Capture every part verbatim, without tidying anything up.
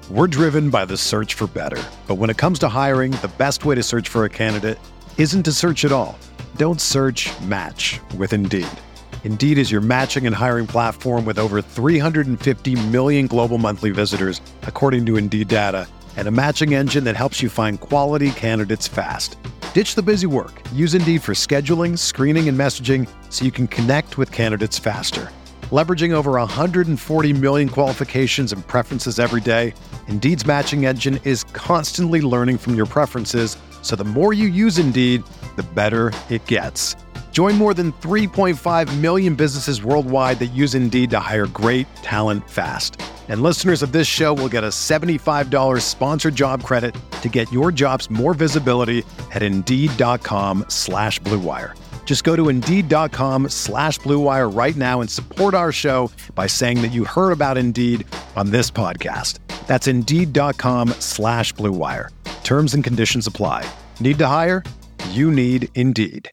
We're driven by the search for better. But when it comes to hiring, the best way to search for a candidate isn't to search at all. Don't search, match with Indeed. Indeed is your matching and hiring platform with over three hundred fifty million global monthly visitors, according to Indeed data, and a matching engine that helps you find quality candidates fast. Ditch the busy work. Use Indeed for scheduling, screening, and messaging so you can connect with candidates faster. Leveraging over one hundred forty million qualifications and preferences every day, Indeed's matching engine is constantly learning from your preferences, so the more you use Indeed, the better it gets. Join more than three point five million businesses worldwide that use Indeed to hire great talent fast. And listeners of this show will get a seventy-five dollars sponsored job credit to get your jobs more visibility at Indeed.com slash Blue Wire. Just go to Indeed.com slash Blue Wire right now and support our show by saying that you heard about Indeed on this podcast. That's Indeed.com slash Blue Wire. Terms and conditions apply. Need to hire? You need Indeed.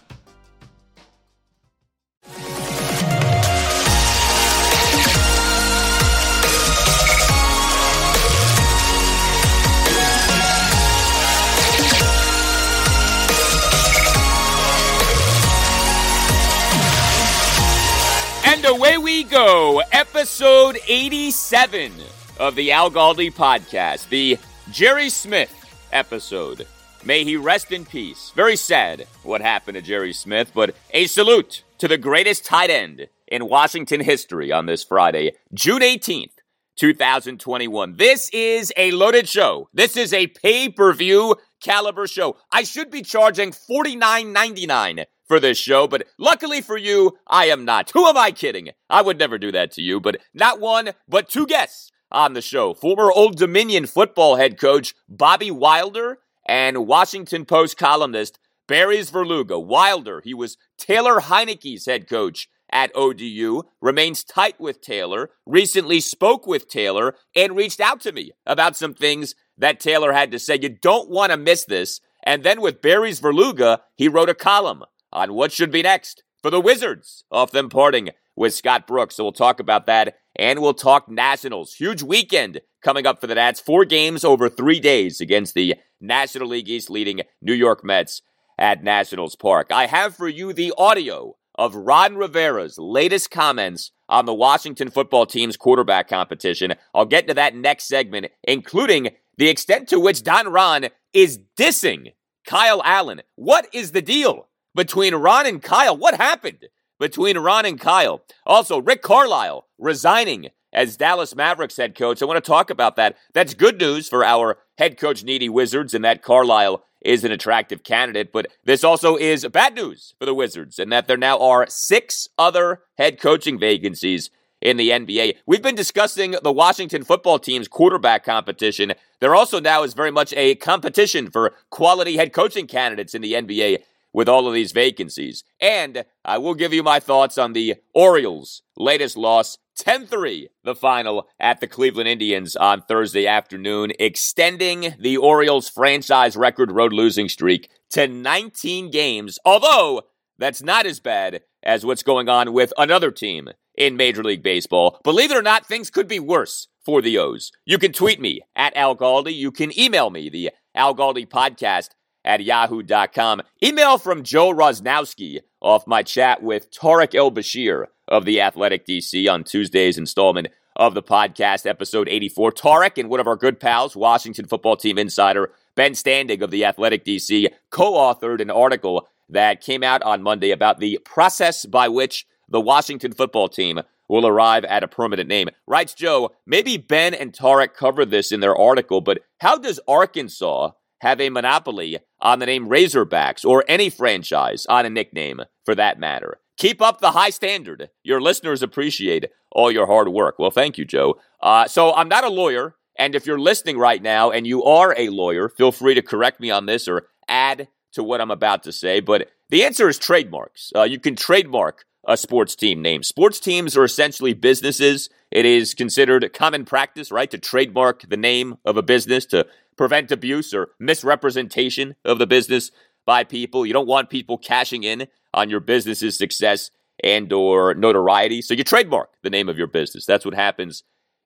Away we go, episode eighty-seven of the Al Galdi podcast, the Jerry Smith episode. May he rest in peace. Very sad what happened to Jerry Smith, but a salute to the greatest tight end in Washington history on this Friday, June eighteenth, twenty twenty-one. This is a loaded show. This is a pay-per-view caliber show. I should be charging forty-nine ninety-nine for this show, but luckily for you, I am not. Who am I kidding? I would never do that to you, but not one, but two guests on the show. Former Old Dominion football head coach Bobby Wilder and Washington Post columnist Barry Svrluga. Wilder, he was Taylor Heinicke's head coach at O D U, remains tight with Taylor, recently spoke with Taylor, and reached out to me about some things that Taylor had to say. You don't want to miss this. And then with Barry Svrluga, he wrote a column on what should be next for the Wizards off them parting with Scott Brooks. So we'll talk about that, and we'll talk Nationals. Huge weekend coming up for the Nats. Four games over three days against the National League East leading New York Mets at Nationals Park. I have for you the audio of Ron Rivera's latest comments on the Washington football team's quarterback competition. I'll get to that next segment, including the extent to which Don Ron is dissing Kyle Allen. What is the deal between Ron and Kyle? What happened between Ron and Kyle? Also, Rick Carlisle resigning as Dallas Mavericks head coach. I want to talk about that. That's good news for our head coach needy Wizards, and that Carlisle is an attractive candidate. But this also is bad news for the Wizards, and that there now are six other head coaching vacancies in the N B A. We've been discussing the Washington football team's quarterback competition. There also now is very much a competition for quality head coaching candidates in the N B A with all of these vacancies. And I will give you my thoughts on the Orioles' latest loss, ten three, the final at the Cleveland Indians on Thursday afternoon, extending the Orioles' franchise record road losing streak to nineteen games, although that's not as bad as what's going on with another team in Major League Baseball. Believe it or not, things could be worse for the O's. You can tweet me at Al Galdi. You can email me, the Al Galdi podcast at yahoo dot com. Email from Joe Rosnowski off my chat with Tariq El-Bashir of The Athletic D C on Tuesday's installment of the podcast, episode eighty-four. Tariq and one of our good pals, Washington football team insider Ben Standing of The Athletic D C, co-authored an article that came out on Monday about the process by which the Washington football team will arrive at a permanent name. Writes Joe, maybe Ben and Tariq covered this in their article, but how does Arkansas have a monopoly on the name Razorbacks, or any franchise on a nickname for that matter? Keep up the high standard. Your listeners appreciate all your hard work. Well, thank you, Joe. Uh, so I'm not a lawyer, and if you're listening right now and you are a lawyer, feel free to correct me on this or add to what I'm about to say, but the answer is trademarks. Uh, you can trademark a sports team name. Sports teams are essentially businesses. It is considered common practice, right, to trademark the name of a business to prevent abuse or misrepresentation of the business by people. You don't want people cashing in on your business's success and or notoriety, so you trademark the name of your business. That's what happens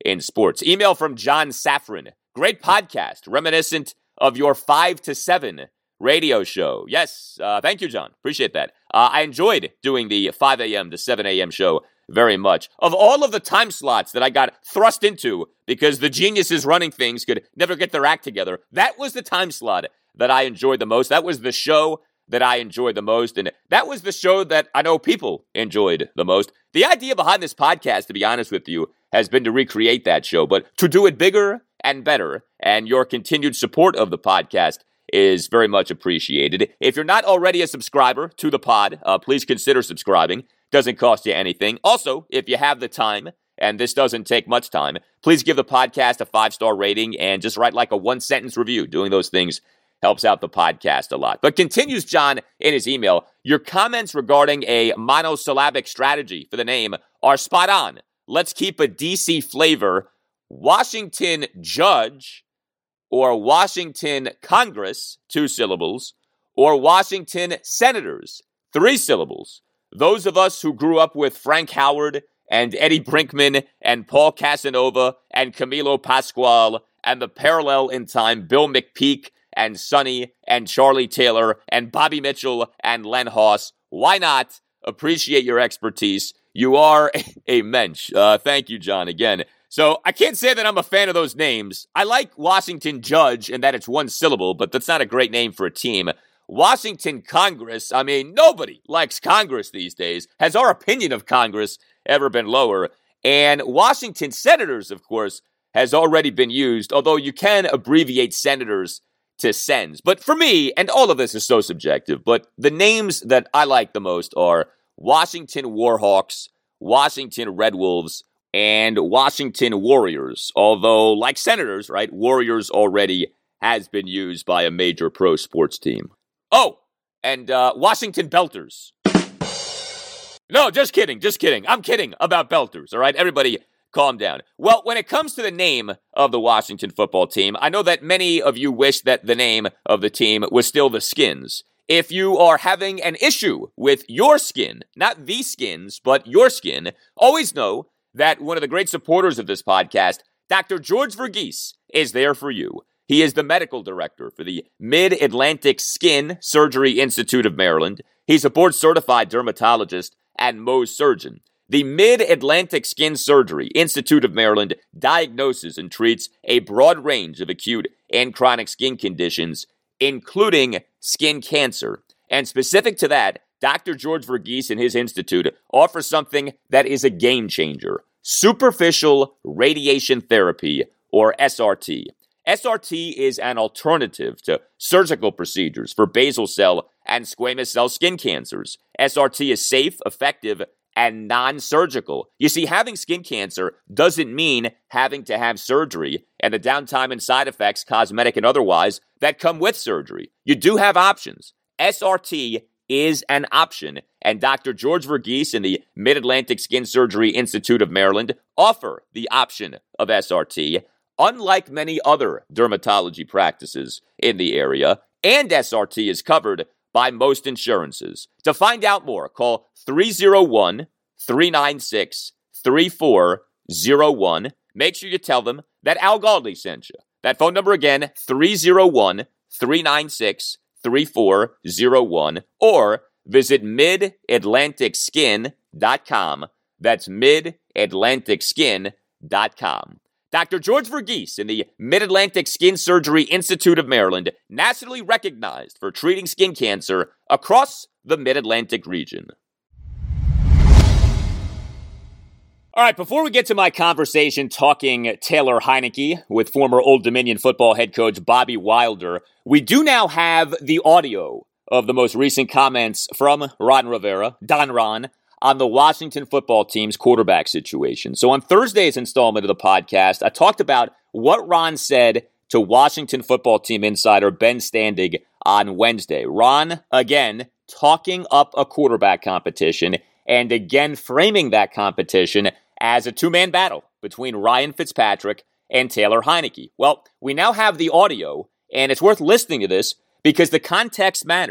in sports. Email from John Safran. Great podcast, reminiscent of your five to seven radio show. Yes, uh, thank you, John. Appreciate that. Uh, I enjoyed doing the five a.m. to seven a.m. show very much. Of all of the time slots that I got thrust into because the geniuses running things could never get their act together, that was the time slot that I enjoyed the most. That was the show that I enjoyed the most, and that was the show that I know people enjoyed the most. The idea behind this podcast, to be honest with you, has been to recreate that show, but to do it bigger and better, and your continued support of the podcast is very much appreciated. If you're not already a subscriber to the pod, uh, please consider subscribing. Doesn't cost you anything. Also, if you have the time, and this doesn't take much time, please give the podcast a five-star rating and just write like a one-sentence review. Doing those things helps out the podcast a lot. But continues John in his email, your comments regarding a monosyllabic strategy for the name are spot on. Let's keep a D C flavor. Washington Judge or Washington Congress, two syllables, or Washington Senators, three syllables. Those of us who grew up with Frank Howard and Eddie Brinkman and Paul Casanova and Camilo Pascual and the parallel in time Bill McPeak and Sonny and Charlie Taylor and Bobby Mitchell and Len Haas. Why not? Appreciate your expertise. You are a mensch. Uh, thank you, John, again. So I can't say that I'm a fan of those names. I like Washington Judge and that it's one syllable, but that's not a great name for a team. Washington Congress, I mean, nobody likes Congress these days. Has our opinion of Congress ever been lower? And Washington Senators, of course, has already been used, although you can abbreviate senators to sens. But for me, and all of this is so subjective, but the names that I like the most are Washington Warhawks, Washington Red Wolves, and Washington Warriors. Although, like Senators, right, Warriors already has been used by a major pro sports team. Oh, and uh, Washington Belters. No, just kidding, just kidding. I'm kidding about Belters, all right? Everybody calm down. Well, when it comes to the name of the Washington football team, I know that many of you wish that the name of the team was still the Skins. If you are having an issue with your skin, not the Skins, but your skin, always know that one of the great supporters of this podcast, Doctor George Verghese, is there for you. He is the medical director for the Mid-Atlantic Skin Surgery Institute of Maryland. He's a board-certified dermatologist and Mohs surgeon. The Mid-Atlantic Skin Surgery Institute of Maryland diagnoses and treats a broad range of acute and chronic skin conditions, including skin cancer. And specific to that, Doctor George Verghese and his institute offer something that is a game changer: superficial radiation therapy, or S R T. S R T is an alternative to surgical procedures for basal cell and squamous cell skin cancers. S R T is safe, effective, and non-surgical. You see, having skin cancer doesn't mean having to have surgery and the downtime and side effects, cosmetic and otherwise, that come with surgery. You do have options. S R T is an option, and Doctor George Verghese and the Mid-Atlantic Skin Surgery Institute of Maryland offer the option of S R T. Unlike many other dermatology practices in the area, and S R T is covered by most insurances. To find out more, call three oh one, three nine six, three four oh one. Make sure you tell them that Al Galdi sent you. That phone number again, three oh one, three nine six, three four oh one, or visit mid atlantic skin dot com. That's mid atlantic skin dot com. Doctor George Verghese in the Mid-Atlantic Skin Surgery Institute of Maryland, nationally recognized for treating skin cancer across the Mid-Atlantic region. All right, before we get to my conversation talking Taylor Heinicke with former Old Dominion football head coach Bobby Wilder, we do now have the audio of the most recent comments from Ron Rivera, Don Ron, on the Washington football team's quarterback situation. So on Thursday's installment of the podcast, I talked about what Ron said to Washington football team insider Ben Standig on Wednesday. Ron, again, talking up a quarterback competition and again framing that competition as a two-man battle between Ryan Fitzpatrick and Taylor Heinicke. Well, we now have the audio, and it's worth listening to this because the context matters.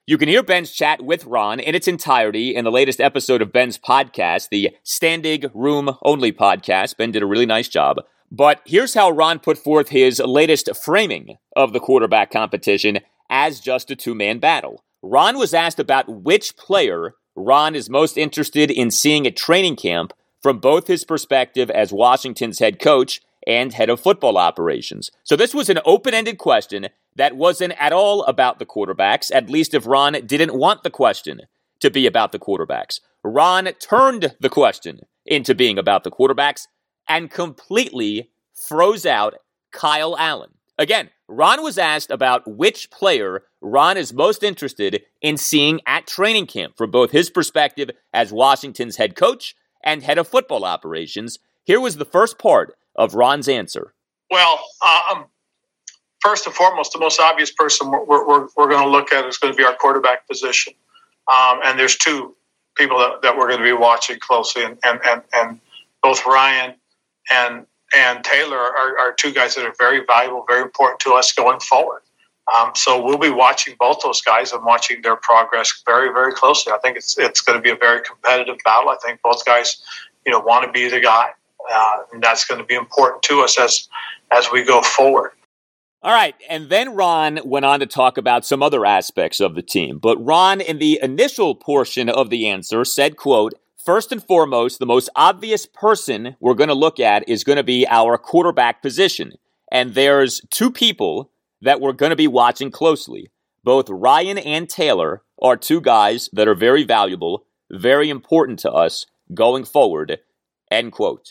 You can hear Ben's chat with Ron in its entirety in the latest episode of Ben's podcast, the Standing Room Only podcast. Ben did a really nice job. But here's how Ron put forth his latest framing of the quarterback competition as just a two-man battle. Ron was asked about which player Ron is most interested in seeing at training camp from both his perspective as Washington's head coach and head of football operations. So this was an open-ended question that wasn't at all about the quarterbacks, at least if Ron didn't want the question to be about the quarterbacks. Ron turned the question into being about the quarterbacks and completely froze out Kyle Allen. Again, Ron was asked about which player Ron is most interested in seeing at training camp from both his perspective as Washington's head coach and head of football operations. Here was the first part of Ron's answer. Well, um, first and foremost, the most obvious person we're, we're, we're going to look at is going to be our quarterback position. Um, and there's two people that, that we're going to be watching closely, and, and, and, and both Ryan and and Taylor are, are two guys that are very valuable, very important to us going forward. Um, so we'll be watching both those guys and watching their progress very, very closely. I think it's it's going to be a very competitive battle. I think both guys, you know, want to be the guy, uh, and that's going to be important to us as as we go forward. All right, and then Ron went on to talk about some other aspects of the team. But Ron, in the initial portion of the answer, said, quote, "First and foremost, the most obvious person we're going to look at is going to be our quarterback position. And there's two people that we're going to be watching closely. Both Ryan and Taylor are two guys that are very valuable, very important to us going forward." End quote.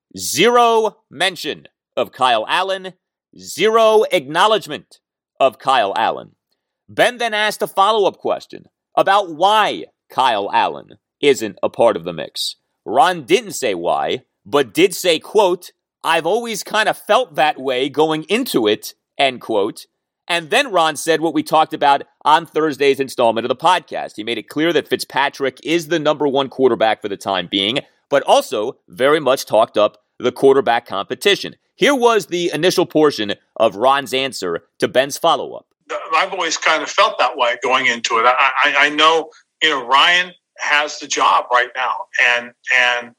Zero mention of Kyle Allen. Zero acknowledgement of Kyle Allen. Ben then asked a follow-up question about why Kyle Allen isn't a part of the mix. Ron didn't say why, but did say, quote, "I've always kind of felt that way going into it," end quote. And then Ron said what we talked about on Thursday's installment of the podcast. He made it clear that Fitzpatrick is the number one quarterback for the time being, but also very much talked up the quarterback competition. Here was the initial portion of Ron's answer to Ben's follow-up. I've always kind of felt that way going into it. I, I, I know, you know, Ryan has the job right now, and and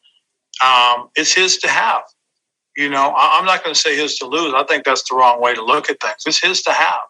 um, it's his to have. You know, I'm not going to say his to lose. I think that's the wrong way to look at things. It's his to have.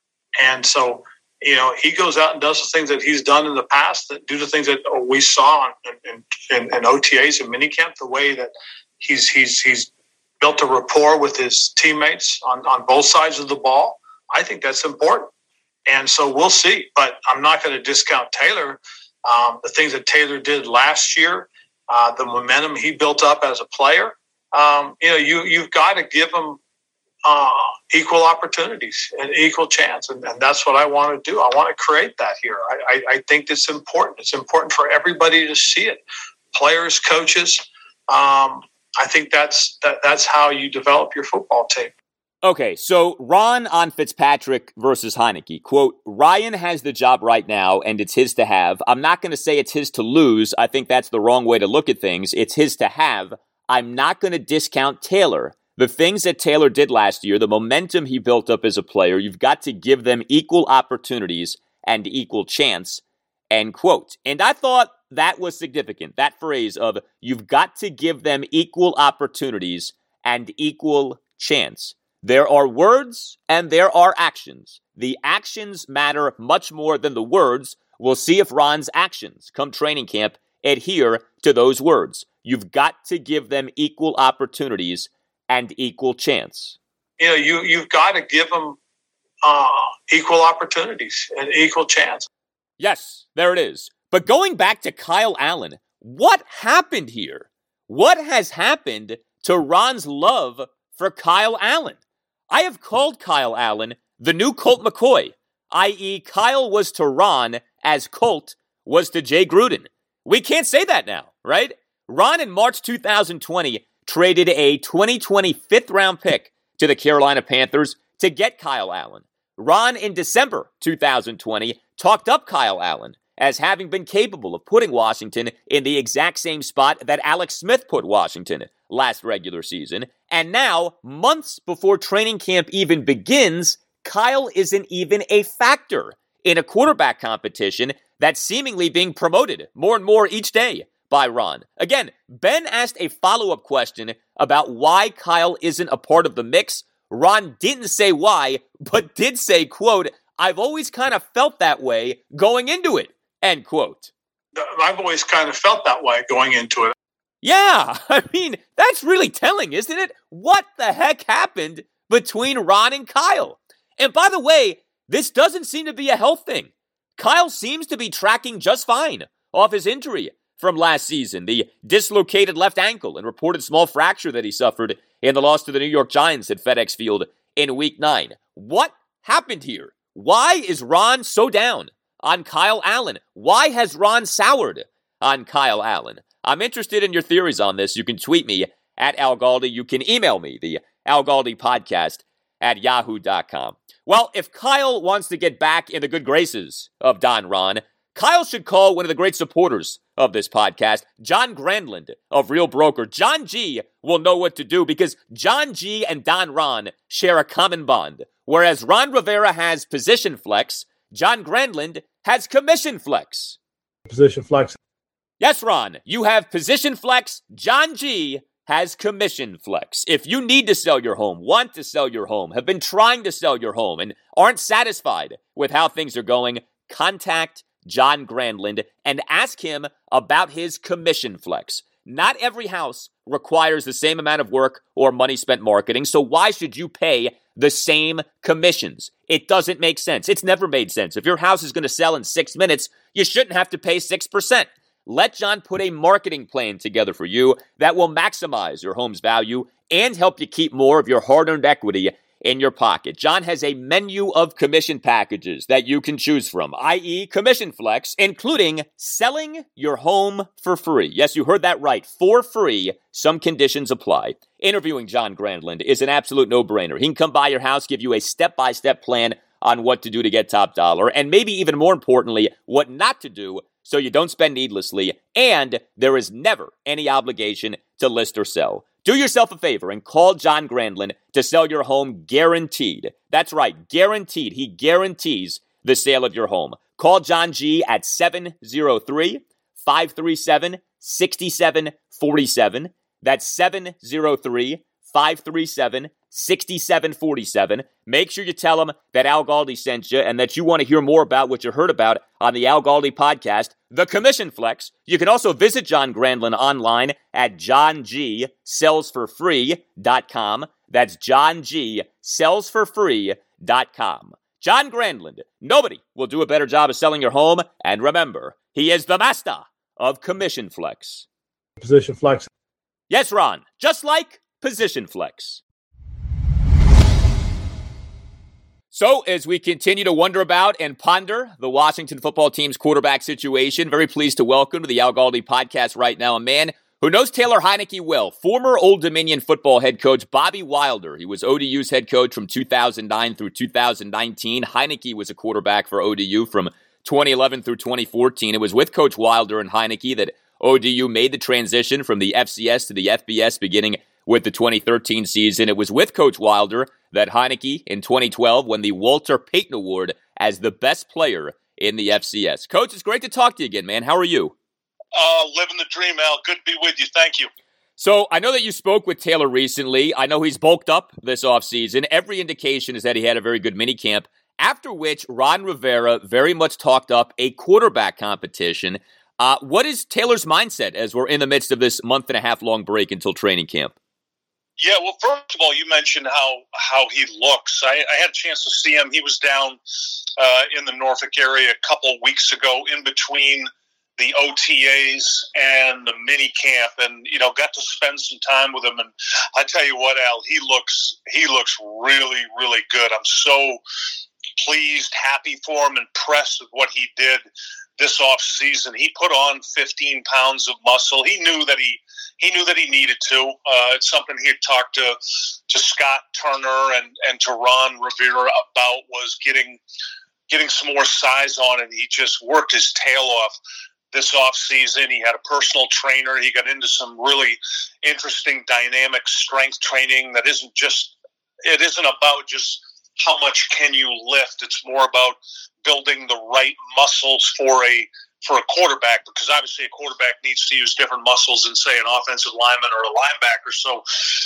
And so, you know, he goes out and does the things that he's done in the past, that do the things that we saw in, in, in O T As and minicamp, the way that he's he's he's built a rapport with his teammates on, on both sides of the ball. I think that's important. And so we'll see. But I'm not going to discount Taylor. Um, the things that Taylor did last year, uh, the momentum he built up as a player, um, you know, you, you've got to give him uh, equal opportunities and equal chance. And, and that's what I want to do. I want to create that here. I, I, I think it's important. It's important for everybody to see it. Players, coaches. Um, I think that's that, that's how you develop your football team. Okay, so Ron on Fitzpatrick versus Heinicke. Quote, "Ryan has the job right now, and it's his to have. I'm not going to say it's his to lose. I think that's the wrong way to look at things. It's his to have. I'm not going to discount Taylor. The things that Taylor did last year, the momentum he built up as a player, you've got to give them equal opportunities and equal chance." End quote. And I thought that was significant, that phrase of you've got to give them equal opportunities and equal chance. There are words and there are actions. The actions matter much more than the words. We'll see if Ron's actions come training camp adhere to those words. You've got to give them equal opportunities and equal chance. You know, you, you've got to give them uh, equal opportunities and equal chance. Yes, there it is. But going back to Kyle Allen, what happened here? What has happened to Ron's love for Kyle Allen? I have called Kyle Allen the new Colt McCoy, that is. Kyle was to Ron as Colt was to Jay Gruden. We can't say that now, right? Ron in March two thousand twenty traded a twenty twenty fifth-round pick to the Carolina Panthers to get Kyle Allen. Ron in December two thousand twenty talked up Kyle Allen as having been capable of putting Washington in the exact same spot that Alex Smith put Washington last regular season. And now, months before training camp even begins, Kyle isn't even a factor in a quarterback competition that's seemingly being promoted more and more each day by Ron. Again, Ben asked a follow-up question about why Kyle isn't a part of the mix. Ron didn't say why, but did say, quote, "I've always kind of felt that way going into it," end quote. I've always kind of felt that way going into it. Yeah, I mean, that's really telling, isn't it? What the heck happened between Ron and Kyle? And by the way, this doesn't seem to be a health thing. Kyle seems to be tracking just fine off his injury from last season, the dislocated left ankle and reported small fracture that he suffered in the loss to the New York Giants at FedEx Field in Week nine. What happened here? Why is Ron so down on Kyle Allen? Why has Ron soured on Kyle Allen? I'm interested in your theories on this. You can tweet me at Al Galdi. You can email me, the Al Galdi podcast at yahoo dot com. Well, if Kyle wants to get back in the good graces of Don Ron, Kyle should call one of the great supporters of this podcast, John Grandland of Real Broker. John G will know what to do because John G and Don Ron share a common bond. Whereas Ron Rivera has position flex, John Grandland has commission flex. Position flex. Yes, Ron, you have position flex. John G has commission flex. If you need to sell your home, want to sell your home, have been trying to sell your home, and aren't satisfied with how things are going, contact John Grandland and ask him about his commission flex. Not every house requires the same amount of work or money spent marketing, so why should you pay the same commissions? It doesn't make sense. It's never made sense. If your house is going to sell in six minutes, you shouldn't have to pay six percent. Let John put a marketing plan together for you that will maximize your home's value and help you keep more of your hard-earned equity in your pocket. John has a menu of commission packages that you can choose from, that is Commission Flex, including selling your home for free. Yes, you heard that right, for free. Some conditions apply. Interviewing John Grandland is an absolute no-brainer. He can come by your house, give you a step-by-step plan on what to do to get top dollar, and maybe even more importantly, what not to do so you don't spend needlessly, and there is never any obligation to list or sell. Do yourself a favor and call John Grandland to sell your home guaranteed. That's right, guaranteed. He guarantees the sale of your home. Call John G at seven oh three, five three seven, six seven four seven. That's seven oh three, five three seven, six seven four seven. Make sure you tell him that Al Galdi sent you and that you want to hear more about what you heard about on the Al Galdi podcast, The Commission Flex. You can also visit John Grandland online at john g sells for free dot com. That's john g sells for free dot com. John Grandland, nobody will do a better job of selling your home. And remember, he is the master of Commission Flex. Position flex. Yes, Ron, just like Position Flex. So, as we continue to wonder about and ponder the Washington football team's quarterback situation, very pleased to welcome to the Al Galdi podcast right now a man who knows Taylor Heinicke well, former Old Dominion football head coach Bobby Wilder. He was O D U's head coach from two thousand nine through two thousand nineteen. Heinicke was a quarterback for O D U from twenty eleven through twenty fourteen. It was with Coach Wilder and Heinicke that O D U made the transition from the F C S to the F B S beginning with the twenty thirteen season. It was with Coach Wilder that Heinicke in twenty twelve won the Walter Payton Award as the best player in the F C S. Coach, it's great to talk to you again, man. How are you? Uh, living the dream, Al. Good to be with you. Thank you. So I know that you spoke with Taylor recently. I know he's bulked up this offseason. Every indication is that he had a very good minicamp, after which Ron Rivera very much talked up a quarterback competition. Uh, what is Taylor's mindset as we're in the midst of this month and a half long break until training camp? Yeah, well, first of all, you mentioned how how he looks. I, I had a chance to see him. He was down uh, in the Norfolk area a couple weeks ago in between the O T As and the mini camp, and you know, got to spend some time with him. And I tell you what, Al, he looks he looks really, really good. I'm so pleased, happy for him, impressed with what he did this off season. He put on fifteen pounds of muscle. He knew that he he knew that he needed to. Uh, it's something he had talked to to Scott Turner and and to Ron Rivera about, was getting getting some more size on it. He just worked his tail off this off season. He had a personal trainer. He got into some really interesting dynamic strength training that isn't just it isn't about just how much can you lift. It's more about building the right muscles for a for a quarterback, because obviously a quarterback needs to use different muscles than, say, an offensive lineman or a linebacker. So,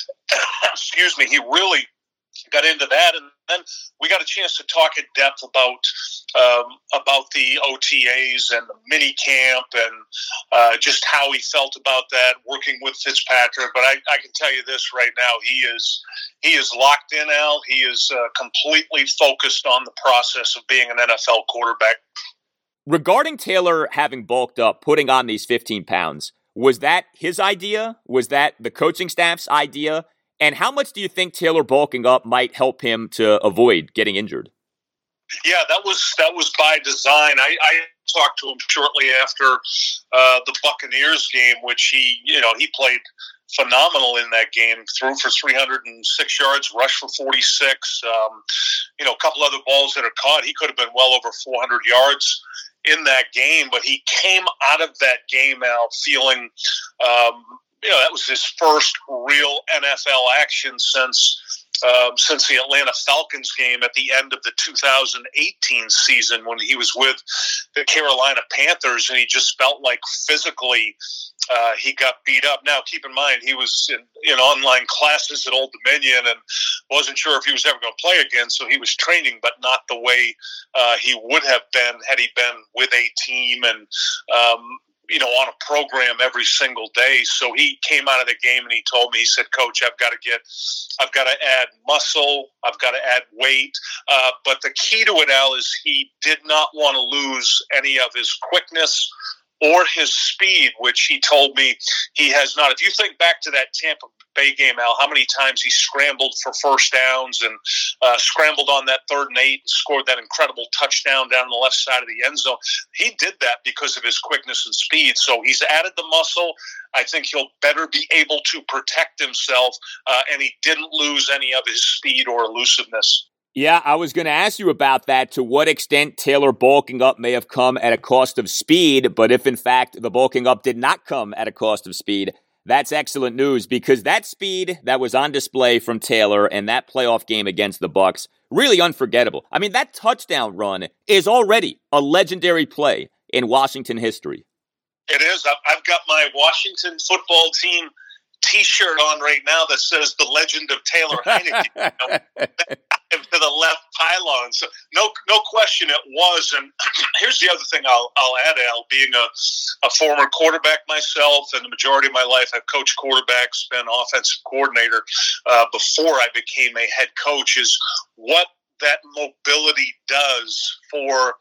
excuse me, he really got into that. And then we got a chance to talk in depth about um, about the O T As and the mini camp and uh, just how he felt about that, working with Fitzpatrick. But I, I can tell you this right now, he is he is locked in, Al. He is uh, completely focused on the process of being an N F L quarterback. Regarding Taylor having bulked up, putting on these fifteen pounds, was that his idea? Was that the coaching staff's idea? And how much do you think Taylor bulking up might help him to avoid getting injured? Yeah, that was that was by design. I, I talked to him shortly after uh, the Buccaneers game, which he, you know, he played phenomenal in that game. Threw for three hundred six yards, rushed for forty-six. Um, you know, a couple other balls that are caught. He could have been well over four hundred yards in that game, but he came out of that game out feeling, um, you know, that was his first real N F L action since um, since the Atlanta Falcons game at the end of the two thousand eighteen season when he was with the Carolina Panthers, and he just felt like physically uh, he got beat up. Now, keep in mind, he was in, in online classes at Old Dominion and wasn't sure if he was ever going to play again, so he was training, but not the way uh, he would have been had he been with a team and um, you know, on a program every single day. So he came out of the game and he told me, he said, Coach, I've got to get, I've got to add muscle. I've got to add weight. Uh, but the key to it, Al, is he did not want to lose any of his quickness or his speed, which he told me he has not. If you think back to that Tampa Bay game, Al, how many times he scrambled for first downs and uh, scrambled on that third and eight and scored that incredible touchdown down the left side of the end zone. He did that because of his quickness and speed. So he's added the muscle. I think he'll better be able to protect himself, uh, and he didn't lose any of his speed or elusiveness. Yeah, I was going to ask you about that, to what extent Taylor bulking up may have come at a cost of speed, but if in fact the bulking up did not come at a cost of speed, that's excellent news, because that speed that was on display from Taylor in that playoff game against the Bucs, really unforgettable. I mean, that touchdown run is already a legendary play in Washington history. It is. I've got my Washington football team T-shirt on right now that says "The Legend of Taylor Heinicke." You know, to the left pylon. So no, no question, it was. And here's the other thing I'll, I'll add, Al. Being a, a former quarterback myself, and the majority of my life I've coached quarterbacks, been offensive coordinator uh, before I became a head coach. Is what that mobility does for.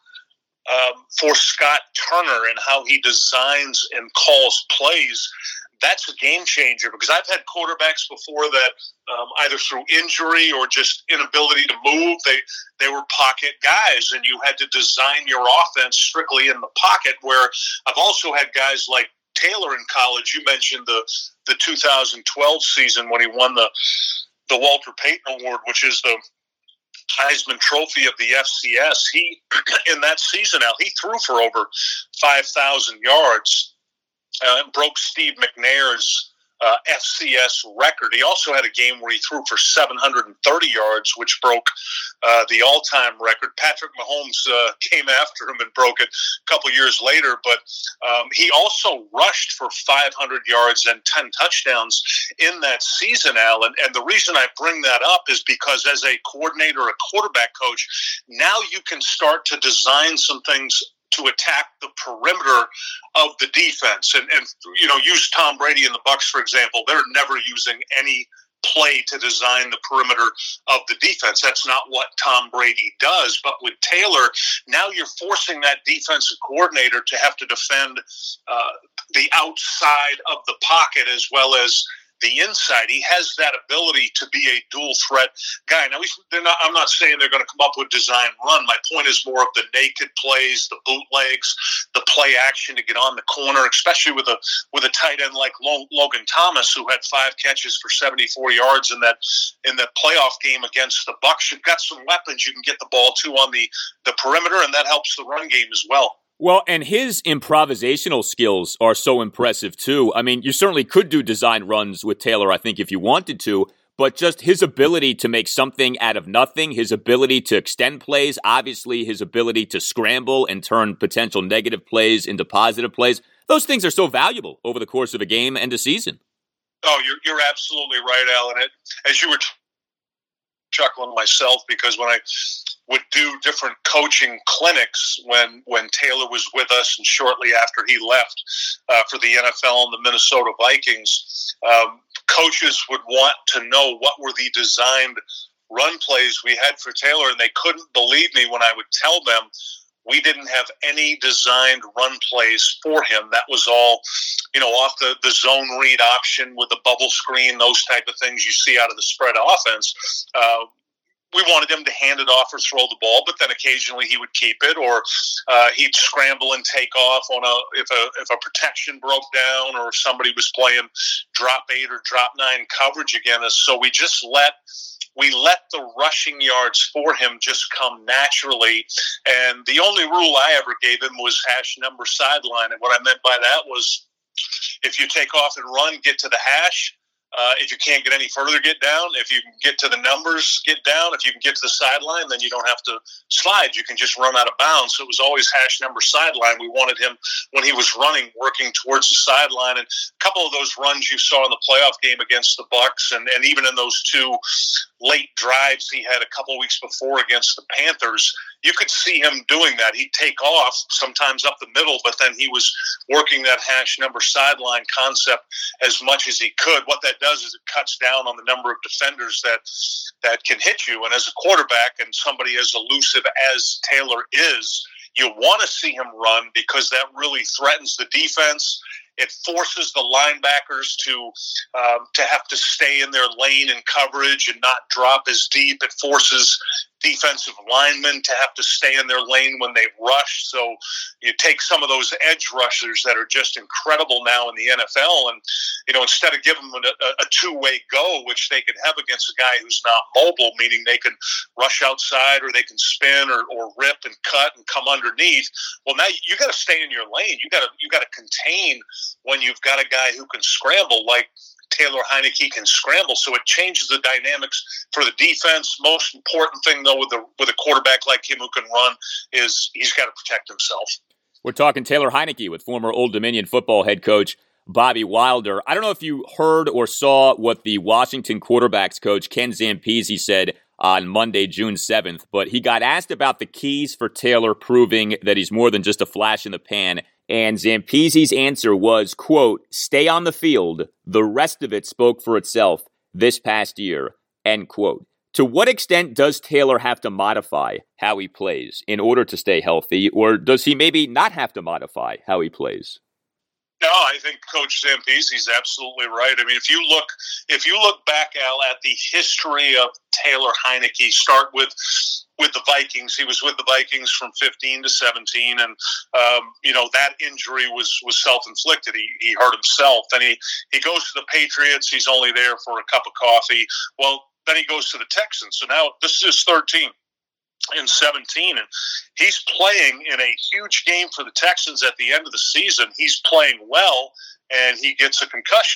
Um, for Scott Turner and how he designs and calls plays. That's a game changer, because I've had quarterbacks before that um, either through injury or just inability to move, they they were pocket guys, and you had to design your offense strictly in the pocket, where I've also had guys like Taylor in college. You mentioned the, the two thousand twelve season when he won the, the Walter Payton Award, which is the Heisman Trophy of the F C S. He, in that season, Al, he threw for over five thousand yards uh, and broke Steve McNair's uh, F C S record. He also had a game where he threw for seven hundred thirty yards, which broke uh, the all-time record. Patrick Mahomes uh, came after him and broke it a couple years later, but um, he also rushed for five hundred yards and ten touchdowns in that season, Al. And, and the reason I bring that up is because as a coordinator, a quarterback coach, now you can start to design some things to attack the perimeter of the defense. And, and, you know, use Tom Brady and the Bucs, for example. They're never using any play to design the perimeter of the defense. That's not what Tom Brady does. But with Taylor, now you're forcing that defensive coordinator to have to defend uh, the outside of the pocket as well as the inside. He has that ability to be a dual threat guy. Now, he's, they're not, I'm not saying they're going to come up with design run. My point is more of the naked plays, the bootlegs, the play action to get on the corner, especially with a with a tight end like Logan Thomas, who had five catches for seventy-four yards in that in that playoff game against the Bucs. You've got some weapons you can get the ball to on the, the perimeter, and that helps the run game as well. Well, and his improvisational skills are so impressive, too. I mean, you certainly could do design runs with Taylor, I think, if you wanted to. but just his ability to make something out of nothing, his ability to extend plays, obviously his ability to scramble and turn potential negative plays into positive plays. Those things are so valuable over the course of a game and a season. Oh, you're you're absolutely right, Alan. It, as you were t- chuckling myself, because when I would do different coaching clinics when when Taylor was with us and shortly after he left uh, for the N F L and the Minnesota Vikings, um, coaches would want to know what were the designed run plays we had for Taylor, and they couldn't believe me when I would tell them we didn't have any designed run plays for him. That was all, you know, off the, the zone read option with the bubble screen, those type of things you see out of the spread offense. Uh, we wanted him to hand it off or throw the ball, but then occasionally he would keep it, or uh, he'd scramble and take off on a if a if a protection broke down, or if somebody was playing drop eight or drop nine coverage against us. So we just let we let the rushing yards for him just come naturally. And the only rule I ever gave him was hash number sideline. And what I meant by that was, if you take off and run, get to the hash. Uh, if you can't get any further, get down. If you can get to the numbers, get down. If you can get to the sideline, then you don't have to slide. You can just run out of bounds. So it was always hash number sideline. We wanted him, when he was running, working towards the sideline. And a couple of those runs you saw in the playoff game against the Bucs, and, and even in those two late drives he had a couple weeks before against the Panthers, you could see him doing that. He'd take off, sometimes up the middle, but then he was working that hash number sideline concept as much as he could. What that does is it cuts down on the number of defenders that that can hit you. And as a quarterback and somebody as elusive as Taylor is, you want to see him run, because that really threatens the defense. It forces the linebackers to um, to have to stay in their lane in coverage and not drop as deep. It forces defensive linemen to have to stay in their lane when they rush. So you take some of those edge rushers that are just incredible now in the N F L, and you know, instead of giving them a, a two-way go, which they can have against a guy who's not mobile, meaning they can rush outside or they can spin or, or rip and cut and come underneath. Well, now you got to stay in your lane. You got to you got to contain when you've got a guy who can scramble like Taylor Heinicke can scramble. So it changes the dynamics for the defense. Most important thing, though, with a with a quarterback like him who can run, is he's got to protect himself. We're talking Taylor Heinicke with former Old Dominion football head coach Bobby Wilder. I don't know if you heard or saw what the Washington quarterbacks coach Ken Zampese said on Monday, June seventh, but he got asked about the keys for Taylor proving that he's more than just a flash in the pan. And Zampese's answer was, quote, "Stay on the field. The rest of it spoke for itself this past year," end quote. To what extent does Taylor have to modify how he plays in order to stay healthy, or does he maybe not have to modify how he plays? No, I think Coach Zampese's absolutely right. I mean, if you look, if you look back, Al, at the history of Taylor Heinicke, start with with the Vikings. He was with the Vikings from fifteen to seventeen, and um, you know, that injury was was self inflicted. He he hurt himself. Then he he goes to the Patriots. He's only there for a cup of coffee. Well, then he goes to the Texans. So now this is his third team in seventeen, and he's playing in a huge game for the Texans at the end of the season. He's playing well, and he gets a concussion,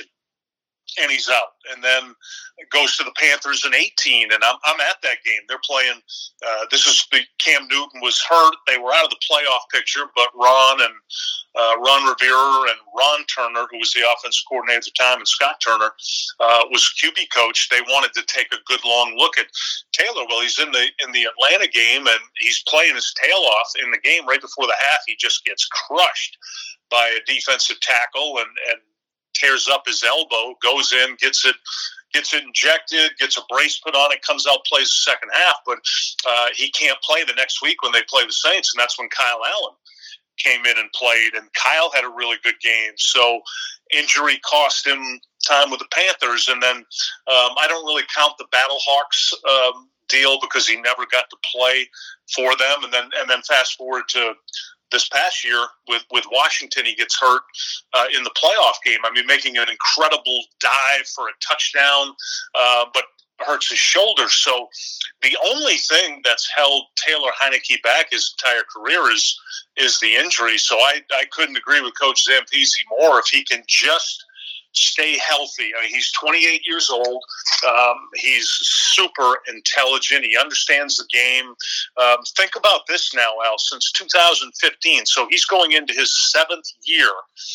and he's out. And then goes to the Panthers in eighteen, and I'm I'm at that game. They're playing. Uh, this is the Cam Newton was hurt. They were out of the playoff picture, but Ron and uh, Ron Rivera and Ron Turner, who was the offensive coordinator at the time, and Scott Turner uh, was Q B coach. They wanted to take a good long look at Taylor. Well, he's in the in the Atlanta game, and he's playing his tail off in the game. Right before the half, he just gets crushed by a defensive tackle and and tears up his elbow. Goes in, gets it. Gets it injected, gets a brace put on it, comes out, plays the second half, but uh, he can't play the next week when they play the Saints, and that's when Kyle Allen came in and played, and Kyle had a really good game. So injury cost him time with the Panthers, and then um, I don't really count the Battlehawks um, deal because he never got to play for them, and then and then fast forward to this past year with, with Washington, he gets hurt uh, in the playoff game. I mean, making an incredible dive for a touchdown, uh, but hurts his shoulder. So the only thing that's held Taylor Heinicke back his entire career is is the injury. So I, I couldn't agree with Coach Zampese more. If he can just stay healthy. I mean, he's twenty-eight years old. Um, he's super intelligent. He understands the game. Um, think about this now, Al, since two thousand fifteen. So he's going into his seventh year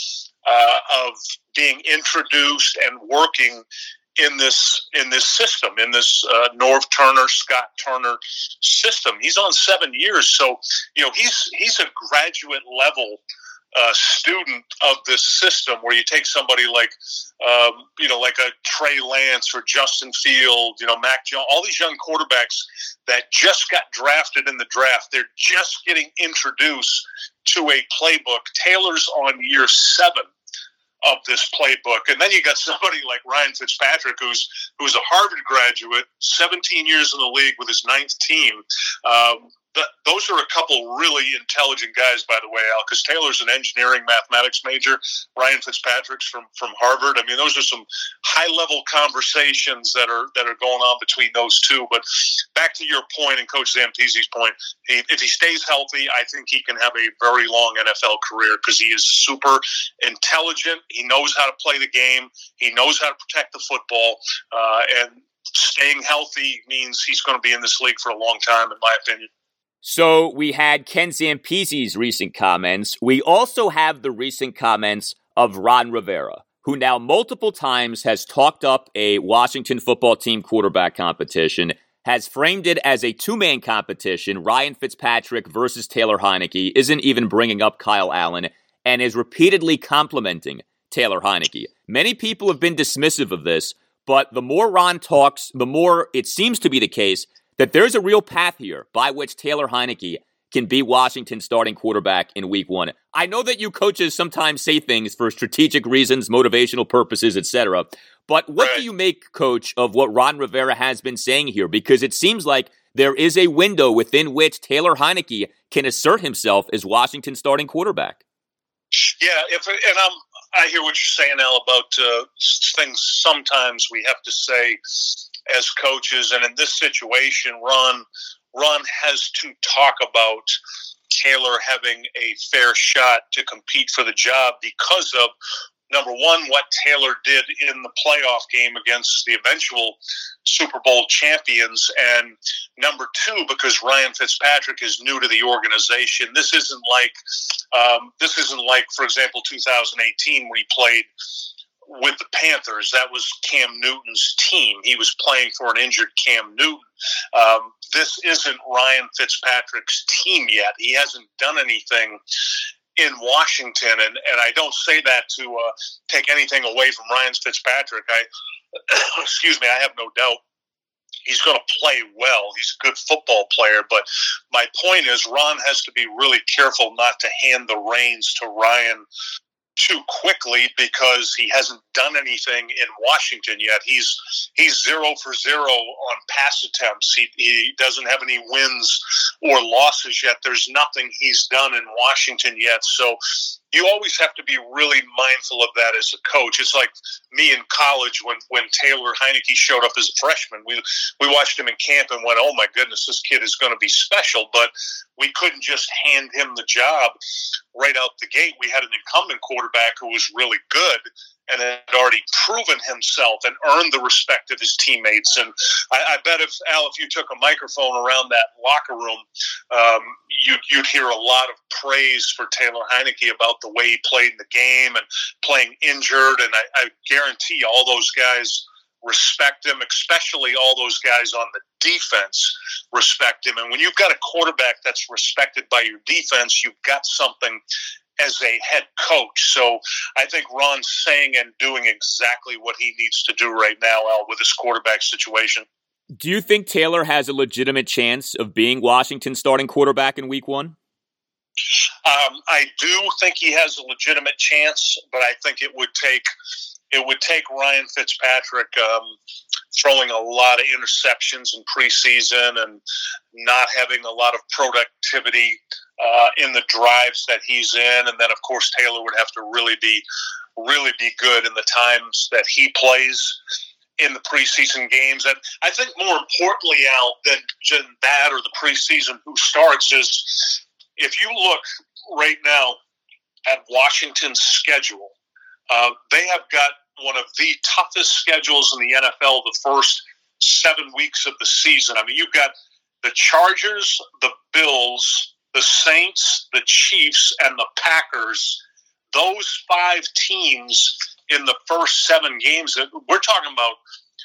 uh, of being introduced and working in this in this system, in this uh, Norv Turner, Scott Turner system. He's on seven years. So, you know, he's he's a graduate level Uh, student of this system, where you take somebody like, um, you know, like a Trey Lance or Justin Field, you know, Mac Jones, all these young quarterbacks that just got drafted in the draft. They're just getting introduced to a playbook. Taylor's on year seven of this playbook. And then you got somebody like Ryan Fitzpatrick, who's who's a Harvard graduate, seventeen years in the league with his ninth team. Um, But those are a couple really intelligent guys, by the way, Al, because Taylor's an engineering mathematics major. Ryan Fitzpatrick's from, from Harvard. I mean, those are some high-level conversations that are that are going on between those two. But back to your point and Coach Zampese's point, he, if he stays healthy, I think he can have a very long N F L career, because he is super intelligent. He knows how to play the game. He knows how to protect the football. Uh, and staying healthy means he's going to be in this league for a long time, in my opinion. So we had Ken Zampese's recent comments. We also have the recent comments of Ron Rivera, who now multiple times has talked up a Washington football team quarterback competition, has framed it as a two-man competition, Ryan Fitzpatrick versus Taylor Heinicke, isn't even bringing up Kyle Allen, and is repeatedly complimenting Taylor Heinicke. Many people have been dismissive of this, but the more Ron talks, the more it seems to be the case that there's a real path here by which Taylor Heinicke can be Washington's starting quarterback in week one. I know that you coaches sometimes say things for strategic reasons, motivational purposes, et cetera. But what right. do you make, Coach, of what Ron Rivera has been saying here? Because it seems like there is a window within which Taylor Heinicke can assert himself as Washington's starting quarterback. Yeah, if and I'm I hear what you're saying, Al, about uh, things sometimes we have to say as coaches, and in this situation, Ron, Ron has to talk about Taylor having a fair shot to compete for the job because of, number one, what Taylor did in the playoff game against the eventual Super Bowl champions, and number two, because Ryan Fitzpatrick is new to the organization. This isn't like, um, this isn't like, for example, two thousand eighteen when he played with the Panthers. That was Cam Newton's team. He was playing for an injured Cam Newton. Um, this isn't Ryan Fitzpatrick's team yet. He hasn't done anything in Washington, and, and I don't say that to uh, take anything away from Ryan Fitzpatrick. I, excuse me, I have no doubt he's going to play well. He's a good football player, but my point is Ron has to be really careful not to hand the reins to Ryan too quickly, because he hasn't done anything in Washington yet. He's he's zero for zero on pass attempts. He, he doesn't have any wins or losses yet. There's nothing he's done in Washington yet. So you always have to be really mindful of that as a coach. It's like me in college when, when Taylor Heinicke showed up as a freshman. We we watched him in camp and went, oh my goodness, this kid is going to be special. But we couldn't just hand him the job right out the gate. We had an incumbent quarterback who was really good and had already proven himself and earned the respect of his teammates. And I, I bet if, Al, if you took a microphone around that locker room, um, you'd, you'd hear a lot of praise for Taylor Heinicke about the way he played in the game and playing injured. And I, I guarantee all those guys respect him, especially all those guys on the defense respect him. And when you've got a quarterback that's respected by your defense, you've got something as a head coach. So I think Ron's saying and doing exactly what he needs to do right now, Al, with his quarterback situation. Do you think Taylor has a legitimate chance of being Washington's starting quarterback in week one? Um, I do think he has a legitimate chance, but I think it would take it would take Ryan Fitzpatrick um, throwing a lot of interceptions in preseason and not having a lot of productivity uh, in the drives that he's in, and then of course Taylor would have to really be really be good in the times that he plays in the preseason games. And I think more importantly, Al, than, than that or the preseason who starts is if you look right now at Washington's schedule, uh, they have got one of the toughest schedules in the N F L the first seven weeks of the season. I mean, you've got the Chargers, the Bills, the Saints, the Chiefs, and the Packers. Those five teams in the first seven games. We're talking about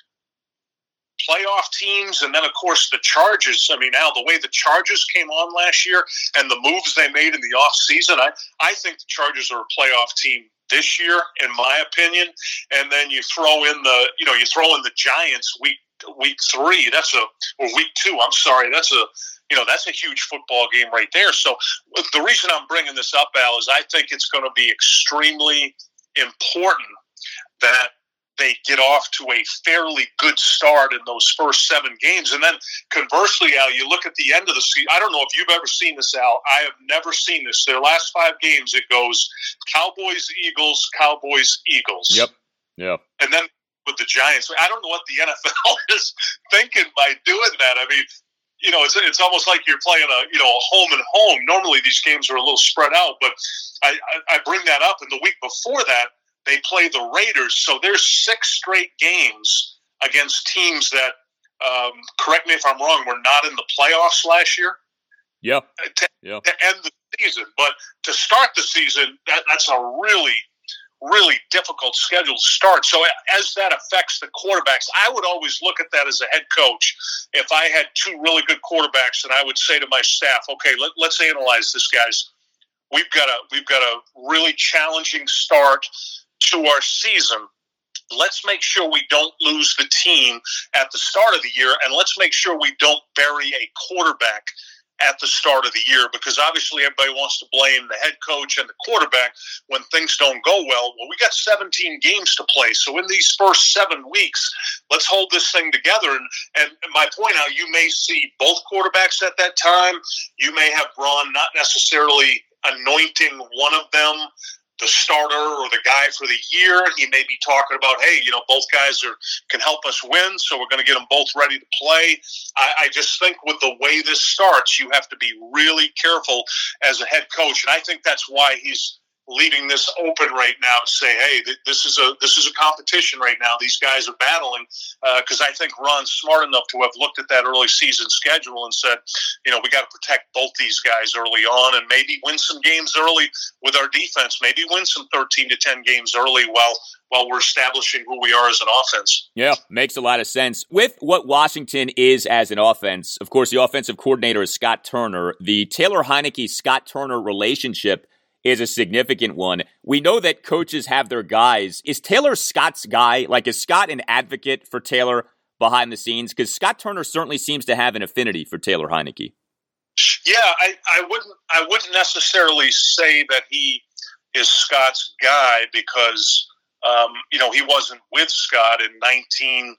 playoff teams, and then, of course, the Chargers. I mean, now, the way the Chargers came on last year and the moves they made in the offseason, I, I think the Chargers are a playoff team this year, in my opinion. And then you throw in the, you know, you throw in the Giants week week three. That's a or week two. I'm sorry. That's a you know that's a huge football game right there. So the reason I'm bringing this up, Al, is I think it's going to be extremely important that they get off to a fairly good start in those first seven games. And then conversely, Al, you look at the end of the season. I don't know if you've ever seen this, Al. I have never seen this. Their last five games, it goes Cowboys, Eagles, Cowboys, Eagles. Yep. Yep. And then with the Giants, I don't know what the N F L is thinking by doing that. I mean, you know, it's it's almost like you're playing a, you know, a home and home. Normally these games are a little spread out, but I, I, I bring that up. And the week before that, they play the Raiders. So there's six straight games against teams that, um, correct me if I'm wrong, were not in the playoffs last year. Yep. To, yep. to end the season. But to start the season, that, that's a really, really difficult schedule to start. So as that affects the quarterbacks, I would always look at that as a head coach. If I had two really good quarterbacks, and I would say to my staff, okay, let, let's analyze this, guys. We've got a we've got a really challenging start to our season. Let's make sure we don't lose the team at the start of the year, and let's make sure we don't bury a quarterback at the start of the year, because obviously everybody wants to blame the head coach and the quarterback when things don't go well. Well, we got seventeen games to play, so in these first seven weeks, let's hold this thing together. And, and my point out, you may see both quarterbacks at that time. You may have Braun not necessarily anointing one of them the starter or the guy for the year. He may be talking about, hey, you know, both guys are can help us win, so we're going to get them both ready to play. I, I just think with the way this starts, you have to be really careful as a head coach, and I think that's why he's leaving this open right now to say, hey, th- this is a this is a competition right now. These guys are battling, because uh, I think Ron's smart enough to have looked at that early season schedule and said, you know, we got to protect both these guys early on, and maybe win some games early with our defense. Maybe win some thirteen to ten games early while while we're establishing who we are as an offense. Yeah, makes a lot of sense. With what Washington is as an offense, of course, the offensive coordinator is Scott Turner. The Taylor Heinicke-Scott Turner relationship is a significant one. We know that coaches have their guys. Is Taylor Scott's guy? Like, is Scott an advocate for Taylor behind the scenes? Because Scott Turner certainly seems to have an affinity for Taylor Heinicke. Yeah, I, I wouldn't I wouldn't necessarily say that he is Scott's guy, because um, you know, he wasn't with Scott in nineteen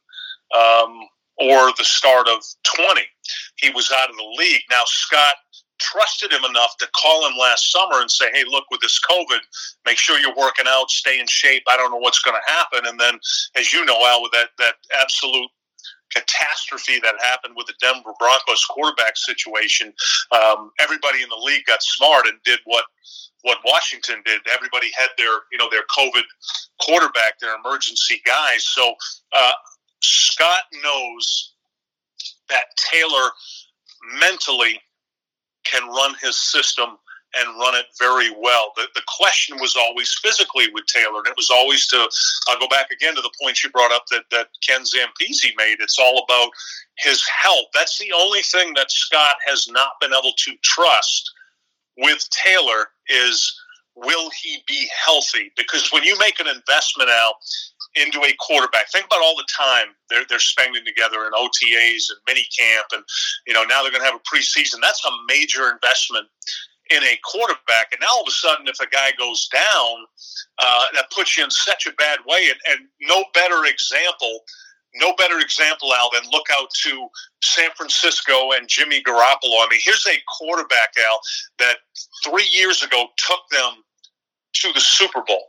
um, or the start of twenty. He was out of the league. Now, Scott trusted him enough to call him last summer and say, hey, look, with this COVID, make sure you're working out, stay in shape. I don't know what's going to happen. And then, as you know, Al, with that, that absolute catastrophe that happened with the Denver Broncos quarterback situation, um, everybody in the league got smart and did what what Washington did. Everybody had their, you know, their COVID quarterback, their emergency guys. So uh, Scott knows that Taylor mentally can run his system and run it very well. The, the question was always physically with Taylor, and it was always to, I'll go back again to the point you brought up that, that Ken Zampese made. It's all about his health. That's the only thing that Scott has not been able to trust with Taylor is, will he be healthy? Because when you make an investment out into a quarterback, think about all the time they're they're spending together in O T As and mini camp, and you know, now they're going to have a preseason. That's a major investment in a quarterback. And now all of a sudden, if a guy goes down, uh, that puts you in such a bad way. And, and no better example, no better example, Al, than look out to San Francisco and Jimmy Garoppolo. I mean, here's a quarterback, Al, that three years ago took them to the Super Bowl,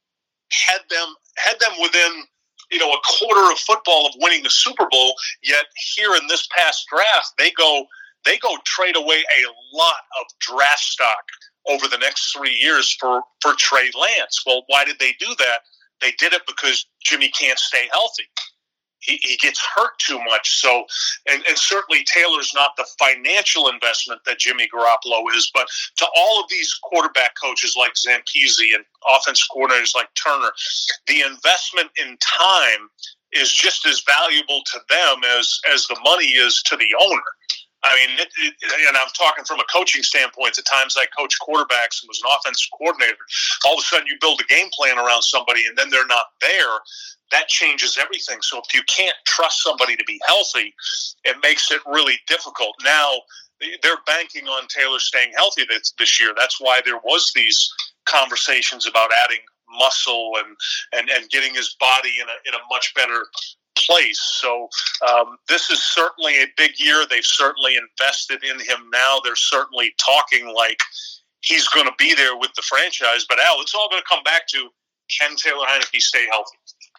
had them had them within, you know, a quarter of football of winning the Super Bowl. Yet here in this past draft, they go they go trade away a lot of draft stock over the next three years for for Trey Lance. Well, why did they do that? They did it because Jimmy can't stay healthy. He, he gets hurt too much. So, and, and certainly Taylor's not the financial investment that Jimmy Garoppolo is, but to all of these quarterback coaches like Zampese and offense coordinators like Turner, the investment in time is just as valuable to them as, as the money is to the owner. I mean, it, it, and I'm talking from a coaching standpoint. At times I coach quarterbacks and was an offensive coordinator. All of a sudden you build a game plan around somebody and then they're not there. That changes everything. So if you can't trust somebody to be healthy, it makes it really difficult. Now they're banking on Taylor staying healthy this, this year. That's why there was these conversations about adding muscle and, and, and getting his body in a, in a much better place. So um, this is certainly a big year. They've certainly invested in him now. They're certainly talking like he's going to be there with the franchise. But Al, it's all going to come back to, can Taylor Heinicke stay healthy?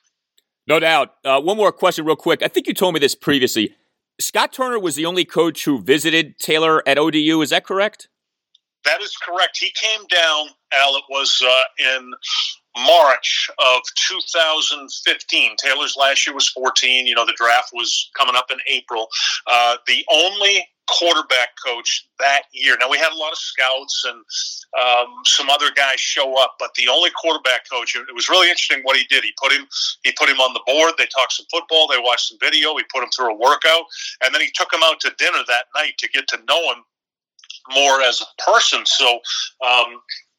No doubt. Uh, one more question real quick. I think you told me this previously. Scott Turner was the only coach who visited Taylor at O D U. Is that correct? That is correct. He came down, Al, it was uh, in March of two thousand fifteen. Taylor's last year was fourteen. You know, the draft was coming up in April. Uh, the only quarterback coach that year. Now, we had a lot of scouts and um, some other guys show up, but the only quarterback coach, it was really interesting what he did. He put him he put him on the board. They talked some football. They watched some video. He put him through a workout, and then he took him out to dinner that night to get to know him more as a person. So um,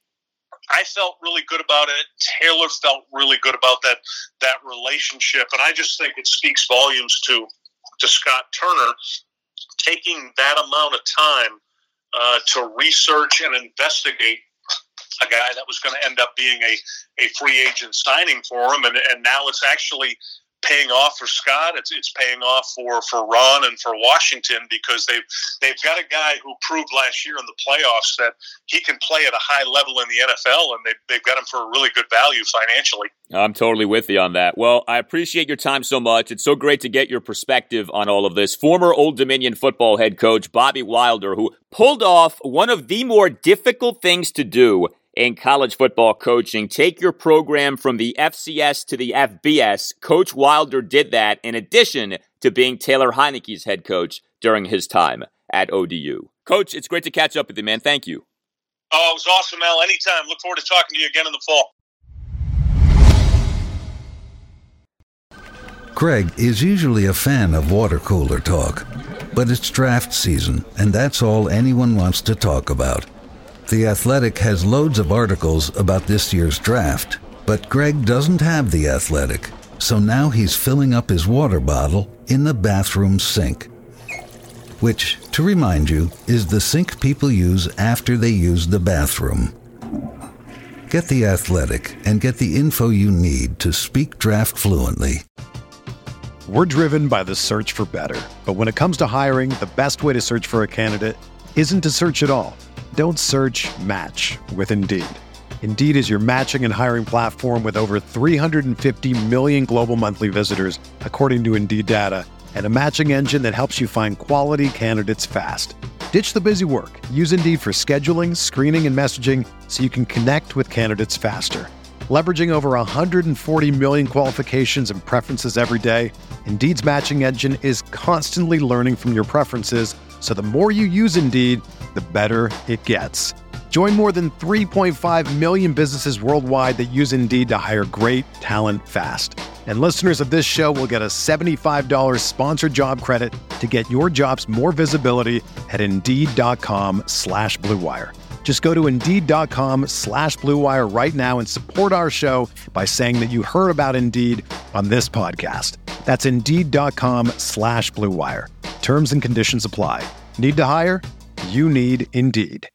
I felt really good about it. Taylor felt really good about that that relationship, and I just think it speaks volumes to to Scott Turner taking that amount of time uh, to research and investigate a guy that was going to end up being a, a free agent signing for him, and, and now it's actually paying off for Scott. It's it's paying off for, for Ron and for Washington, because they've they've got a guy who proved last year in the playoffs that he can play at a high level in the N F L, and they've, they've got him for a really good value financially. I'm totally with you on that. Well, I appreciate your time so much. It's so great to get your perspective on all of this. Former Old Dominion football head coach Bobby Wilder, who pulled off one of the more difficult things to do in college football coaching, take your program from the F C S to the F B S. Coach Wilder did that in addition to being Taylor Heinicke's head coach during his time at O D U. Coach, it's great to catch up with you, man. Thank you. Oh, it was awesome, Al. Anytime. Look forward to talking to you again in the fall. Greg is usually a fan of water cooler talk, but it's draft season, and that's all anyone wants to talk about. The Athletic has loads of articles about this year's draft, but Greg doesn't have The Athletic, so now he's filling up his water bottle in the bathroom sink, which, to remind you, is the sink people use after they use the bathroom. Get The Athletic and get the info you need to speak draft fluently. We're driven by the search for better, but when it comes to hiring, the best way to search for a candidate isn't to search at all. Don't search, match with Indeed. Indeed is your matching and hiring platform with over three hundred fifty million global monthly visitors, according to Indeed data, and a matching engine that helps you find quality candidates fast. Ditch the busy work. Use Indeed for scheduling, screening, and messaging so you can connect with candidates faster. Leveraging over one hundred forty million qualifications and preferences every day, Indeed's matching engine is constantly learning from your preferences, so the more you use Indeed, the better it gets. Join more than three point five million businesses worldwide that use Indeed to hire great talent fast. And listeners of this show will get a seventy-five dollars sponsored job credit to get your jobs more visibility at Indeed.com slash Blue Wire. Just go to Indeed.com slash Blue Wire right now and support our show by saying that you heard about Indeed on this podcast. That's Indeed.com slash Blue Wire. Terms and conditions apply. Need to hire? You need Indeed.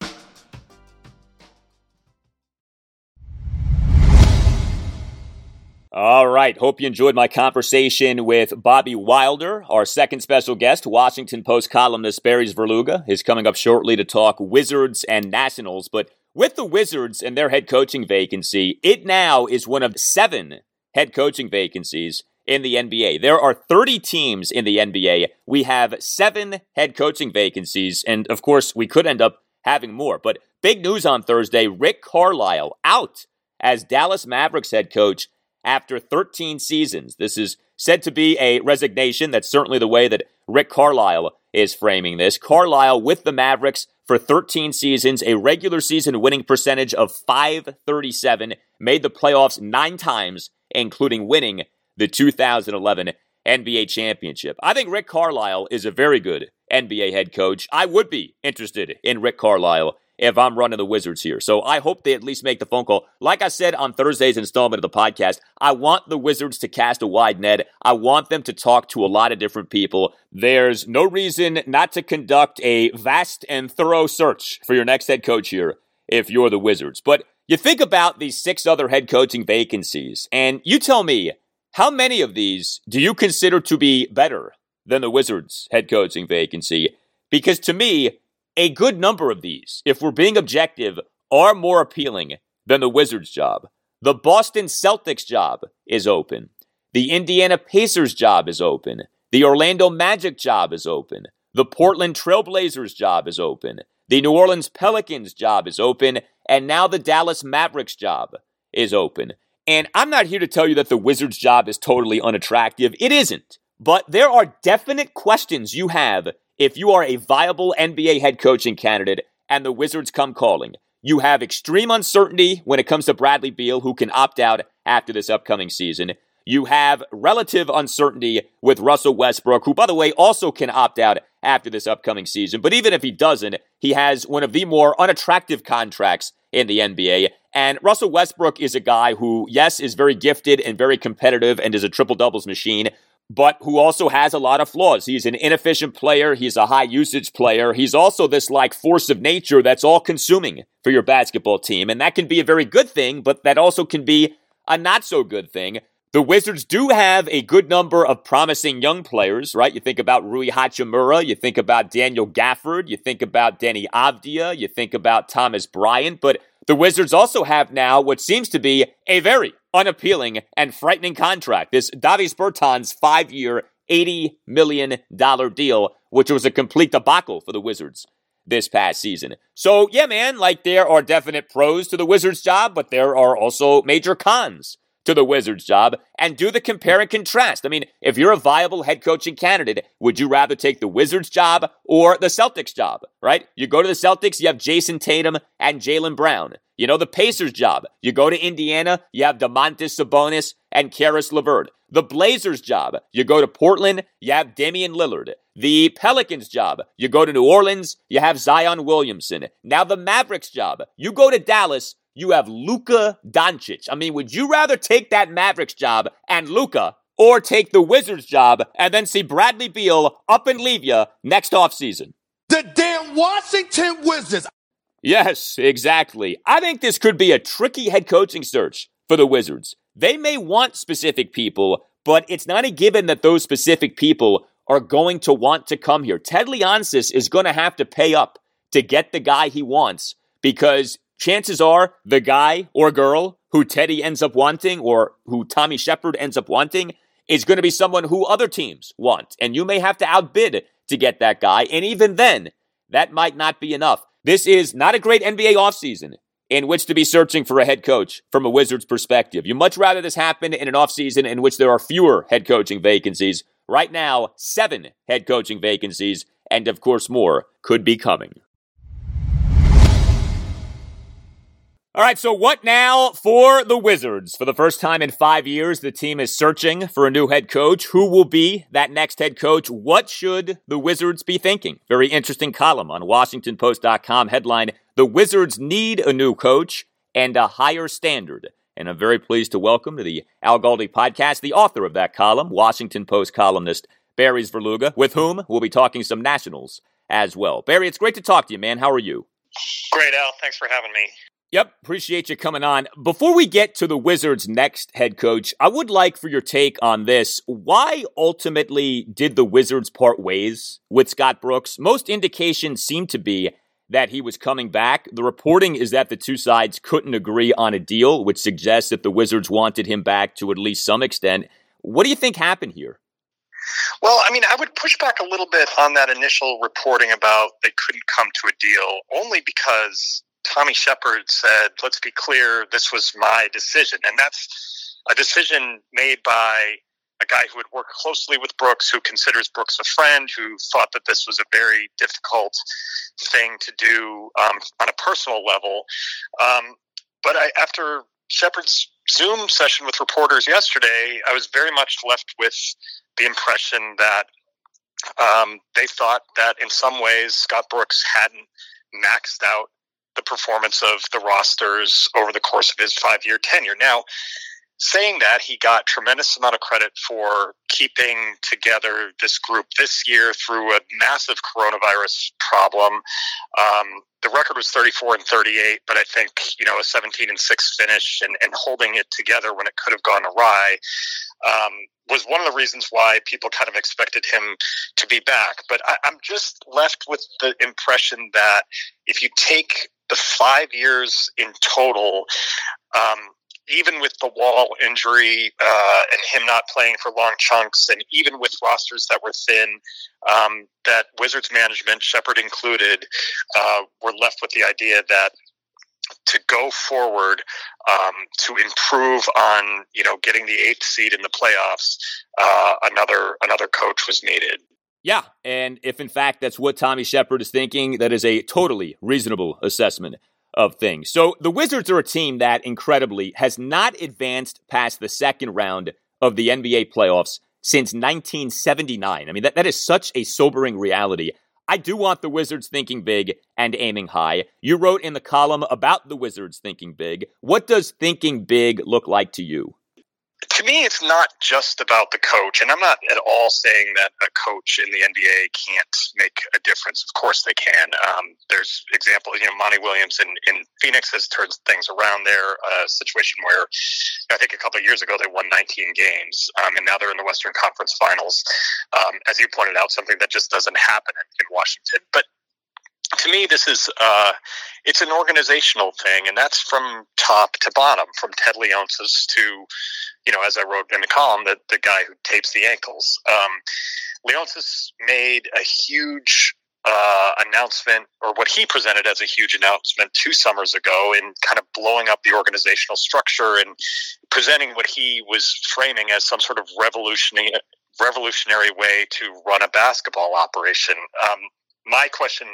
All right. Hope you enjoyed my conversation with Bobby Wilder. Our second special guest, Washington Post columnist Barry Svrluga, is coming up shortly to talk Wizards and Nationals. But with the Wizards and their head coaching vacancy, it now is one of seven head coaching vacancies in the N B A. There are thirty teams in the N B A. We have seven head coaching vacancies, and of course, we could end up having more. But big news on Thursday, Rick Carlisle out as Dallas Mavericks head coach after thirteen seasons. This is said to be a resignation. That's certainly the way that Rick Carlisle is framing this. Carlisle with the Mavericks for thirteen seasons, a regular season winning percentage of five thirty-seven, made the playoffs nine times, including winning the two thousand eleven N B A championship. I think Rick Carlisle is a very good N B A head coach. I would be interested in Rick Carlisle if I'm running the Wizards here. So I hope they at least make the phone call. Like I said on Thursday's installment of the podcast, I want the Wizards to cast a wide net. I want them to talk to a lot of different people. There's no reason not to conduct a vast and thorough search for your next head coach here if you're the Wizards. But you think about these six other head coaching vacancies, and you tell me, how many of these do you consider to be better than the Wizards head coaching vacancy? Because to me, a good number of these, if we're being objective, are more appealing than the Wizards job. The Boston Celtics job is open. The Indiana Pacers job is open. The Orlando Magic job is open. The Portland Trailblazers job is open. The New Orleans Pelicans job is open. And now the Dallas Mavericks job is open. And I'm not here to tell you that the Wizards job is totally unattractive. It isn't. But there are definite questions you have if you are a viable N B A head coaching candidate and the Wizards come calling. You have extreme uncertainty when it comes to Bradley Beal, who can opt out after this upcoming season. You have relative uncertainty with Russell Westbrook, who, by the way, also can opt out after this upcoming season. But even if he doesn't, he has one of the more unattractive contracts in the N B A. And Russell Westbrook is a guy who, yes, is very gifted and very competitive and is a triple-doubles machine, but who also has a lot of flaws. He's an inefficient player. He's a high-usage player. He's also this, like, force of nature that's all-consuming for your basketball team. And that can be a very good thing, but that also can be a not-so-good thing. The Wizards do have a good number of promising young players, right? You think about Rui Hachimura, you think about Daniel Gafford, you think about Deni Avdija, you think about Thomas Bryant, but the Wizards also have now what seems to be a very unappealing and frightening contract. This Davis Bertans five-year, eighty million dollars deal, which was a complete debacle for the Wizards this past season. So, yeah, man, like there are definite pros to the Wizards job, but there are also major cons to the Wizards job, and do the compare and contrast. I mean, if you're a viable head coaching candidate, would you rather take the Wizards job or the Celtics job, right? You go to the Celtics, you have Jason Tatum and Jaylen Brown. You know, the Pacers job, you go to Indiana, you have Domantas Sabonis and Karis LeVert. The Blazers job, you go to Portland, you have Damian Lillard. The Pelicans job, you go to New Orleans, you have Zion Williamson. Now the Mavericks job, you go to Dallas, you have Luka Doncic. I mean, would you rather take that Mavericks job and Luka, or take the Wizards job and then see Bradley Beal up and leave you next offseason? The damn Washington Wizards. Yes, exactly. I think this could be a tricky head coaching search for the Wizards. They may want specific people, but it's not a given that those specific people are going to want to come here. Ted Leonsis is going to have to pay up to get the guy he wants, because chances are the guy or girl who Teddy ends up wanting, or who Tommy Shepard ends up wanting, is going to be someone who other teams want. And you may have to outbid to get that guy. And even then, that might not be enough. This is not a great N B A offseason in which to be searching for a head coach from a Wizards perspective. You'd much rather this happen in an offseason in which there are fewer head coaching vacancies. Right now, seven head coaching vacancies, and of course more could be coming. All right, so what now for the Wizards? For the first time in five years, the team is searching for a new head coach. Who will be that next head coach? What should the Wizards be thinking? Very interesting column on Washington Post dot com. Headline, The Wizards Need a New Coach and a Higher Standard. And I'm very pleased to welcome to the Al Galdi podcast the author of that column, Washington Post columnist Barry Svrluga, with whom we'll be talking some Nationals as well. Barry, it's great to talk to you, man. How are you? Great, Al. Thanks for having me. Yep, appreciate you coming on. Before we get to the Wizards' next head coach, I would like for your take on this. Why ultimately did the Wizards part ways with Scott Brooks? Most indications seem to be that he was coming back. The reporting is that the two sides couldn't agree on a deal, which suggests that the Wizards wanted him back to at least some extent. What do you think happened here? Well, I mean, I would push back a little bit on that initial reporting about they couldn't come to a deal, only because Tommy Shepard said, let's be clear, this was my decision. And that's a decision made by a guy who had worked closely with Brooks, who considers Brooks a friend, who thought that this was a very difficult thing to do um, on a personal level. Um, but I, after Shepard's Zoom session with reporters yesterday, I was very much left with the impression that um, they thought that in some ways Scott Brooks hadn't maxed out the performance of the rosters over the course of his five-year tenure. Now, saying that, he got tremendous amount of credit for keeping together this group this year through a massive coronavirus problem. Um, the record was thirty-four and thirty-eight, but I think, you know, a seventeen and six finish and, and holding it together when it could have gone awry um, was one of the reasons why people kind of expected him to be back. But I, I'm just left with the impression that if you take the five years in total, um, even with the Wall injury uh, and him not playing for long chunks, and even with rosters that were thin, um, that Wizards management, Shepard included, uh, were left with the idea that to go forward, um, to improve on, you know, getting the eighth seed in the playoffs, uh, another another coach was needed. Yeah, and if in fact that's what Tommy Shepard is thinking, that is a totally reasonable assessment of things. So the Wizards are a team that, incredibly, has not advanced past the second round of the N B A playoffs since nineteen seventy-nine. I mean, that, that is such a sobering reality. I do want the Wizards thinking big and aiming high. You wrote in the column about the Wizards thinking big. What does thinking big look like to you? To me, it's not just about the coach, and I'm not at all saying that a coach in the N B A can't make a difference. Of course they can. Um, there's examples, you know, Monty Williams in, in Phoenix has turned things around there, a situation where I think a couple of years ago they won nineteen games, um, and now they're in the Western Conference Finals. Um, as you pointed out, something that just doesn't happen in, in Washington. But to me, this is uh, it's an organizational thing, and that's from top to bottom, from Ted Leonsis to, you know, as I wrote in the column, the, the guy who tapes the ankles. Um, Leonsis made a huge uh, announcement, or what he presented as a huge announcement two summers ago, in kind of blowing up the organizational structure and presenting what he was framing as some sort of revolutionary, revolutionary way to run a basketball operation. Um, my question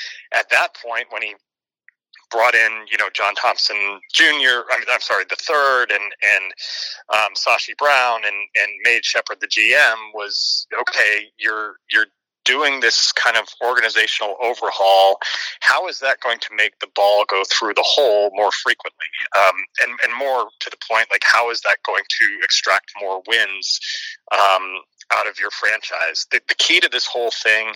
at that point, when he brought in, you know, John Thompson Junior, I mean, I'm sorry, the third, and and um, Sashi Brown, and and made Shepard the G M, was, okay, you're you're doing this kind of organizational overhaul. How is that going to make the ball go through the hole more frequently? Um, and and more to the point, like, how is that going to extract more wins um, out of your franchise? The, the key to this whole thing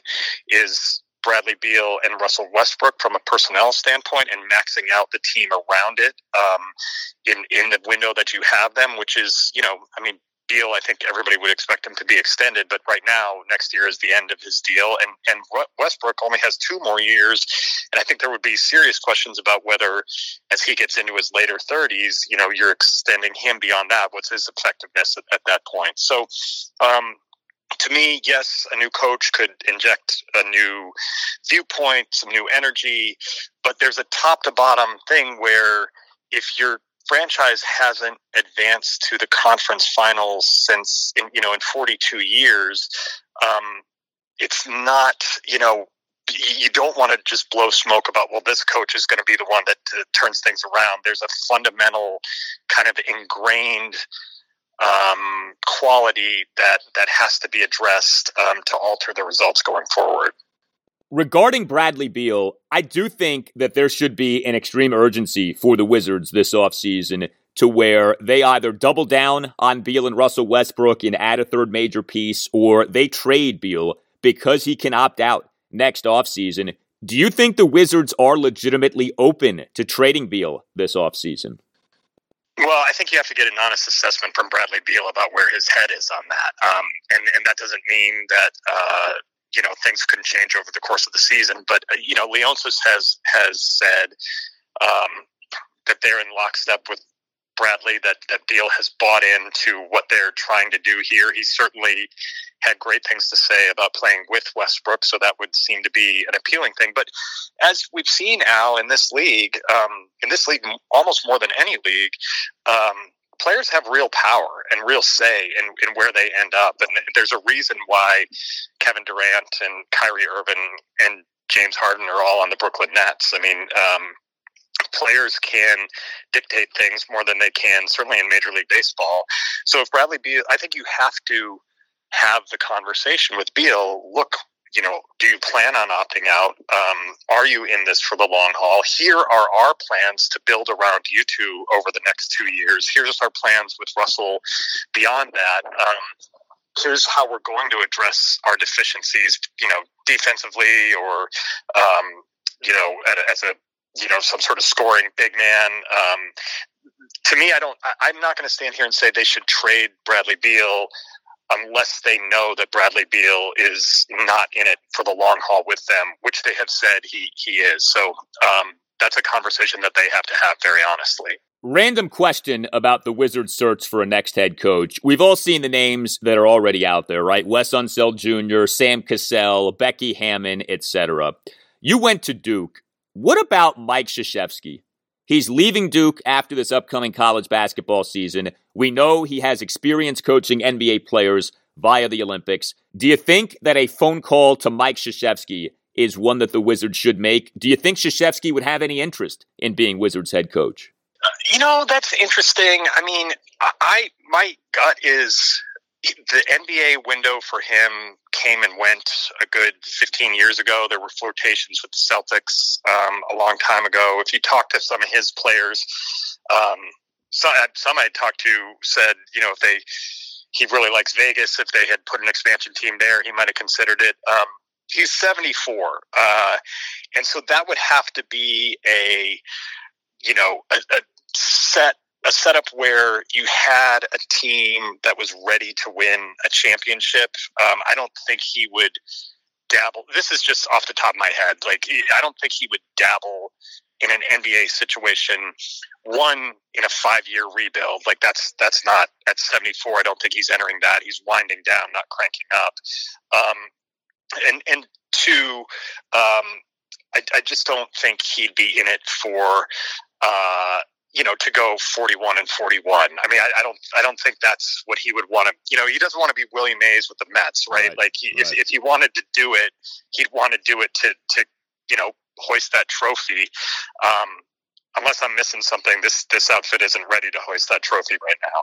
is Bradley Beal and Russell Westbrook from a personnel standpoint, and maxing out the team around it um, in in the window that you have them, which is, you know, I mean, Beal, I think everybody would expect him to be extended, but right now, next year is the end of his deal, and and Westbrook only has two more years, and I think there would be serious questions about whether, as he gets into his later thirties, you know, you're extending him beyond that. What's his effectiveness at, at that point? So, um, to me, yes, a new coach could inject a new viewpoint, some new energy, but there's a top to bottom thing where if your franchise hasn't advanced to the conference finals since, in, you know, in forty-two years, um, it's not, you know, you don't want to just blow smoke about, well, this coach is going to be the one that uh, turns things around. There's a fundamental kind of ingrained Um, quality that, that has to be addressed um, to alter the results going forward. Regarding Bradley Beal, I do think that there should be an extreme urgency for the Wizards this offseason to where they either double down on Beal and Russell Westbrook and add a third major piece, or they trade Beal because he can opt out next offseason. Do you think the Wizards are legitimately open to trading Beal this offseason? Well, I think you have to get an honest assessment from Bradley Beal about where his head is on that. Um, and, and that doesn't mean that, uh, you know, things couldn't change over the course of the season. But, uh, you know, Leonsis has, has said um, that they're in lockstep with Bradley, that, that Beal has bought into what they're trying to do here. He certainly had great things to say about playing with Westbrook, so that would seem to be an appealing thing. But as we've seen, Al, in this league, um, in this league almost more than any league, um, players have real power and real say in, in where they end up. And there's a reason why Kevin Durant and Kyrie Irving and James Harden are all on the Brooklyn Nets. I mean, um, players can dictate things more than they can, certainly in Major League Baseball. So if Bradley Beal, I think you have to have the conversation with Beal. Look, you know, do you plan on opting out? Um, are you in this for the long haul? Here are our plans to build around you two over the next two years. Here's our plans with Russell beyond that. Um, here's how we're going to address our deficiencies, you know, defensively or, um, you know, as a, you know, some sort of scoring big man. Um, to me, I don't, I, I'm not going to stand here and say they should trade Bradley Beal unless they know that Bradley Beal is not in it for the long haul with them, which they have said he, he is. So um, that's a conversation that they have to have, very honestly. Random question about the Wizards' search for a next head coach. We've all seen the names that are already out there, right? Wes Unseld Junior, Sam Cassell, Becky Hammon, et cetera. You went to Duke. What about Mike Krzyzewski? He's leaving Duke after this upcoming college basketball season. We know he has experience coaching N B A players via the Olympics. Do you think that a phone call to Mike Krzyzewski is one that the Wizards should make? Do you think Krzyzewski would have any interest in being Wizards head coach? Uh, you know, that's interesting. I mean, I my gut is the N B A window for him came and went a good fifteen years ago. There were flirtations with the Celtics um, a long time ago. If you talk to some of his players, um, some, some I talked to said, you know, if they he really likes Vegas. If they had put an expansion team there, he might have considered it. Um, he's seventy-four, uh, and so that would have to be a, you know, a, a set. a setup where you had a team that was ready to win a championship. Um, I don't think he would dabble. This is just off the top of my head. Like, I don't think he would dabble in an N B A situation, one, in a five-year rebuild. Like, that's that's not, at seventy-four, I don't think he's entering that. He's winding down, not cranking up. Um, and, and two, um, I, I just don't think he'd be in it for, uh, you know, to go forty-one and forty-one. I mean, I, I don't, I don't think that's what he would want to, you know, he doesn't want to be Willie Mays with the Mets, right? right like he, right. if, if he wanted to do it, he'd want to do it to, to, you know, hoist that trophy. Um, unless I'm missing something, this, this outfit isn't ready to hoist that trophy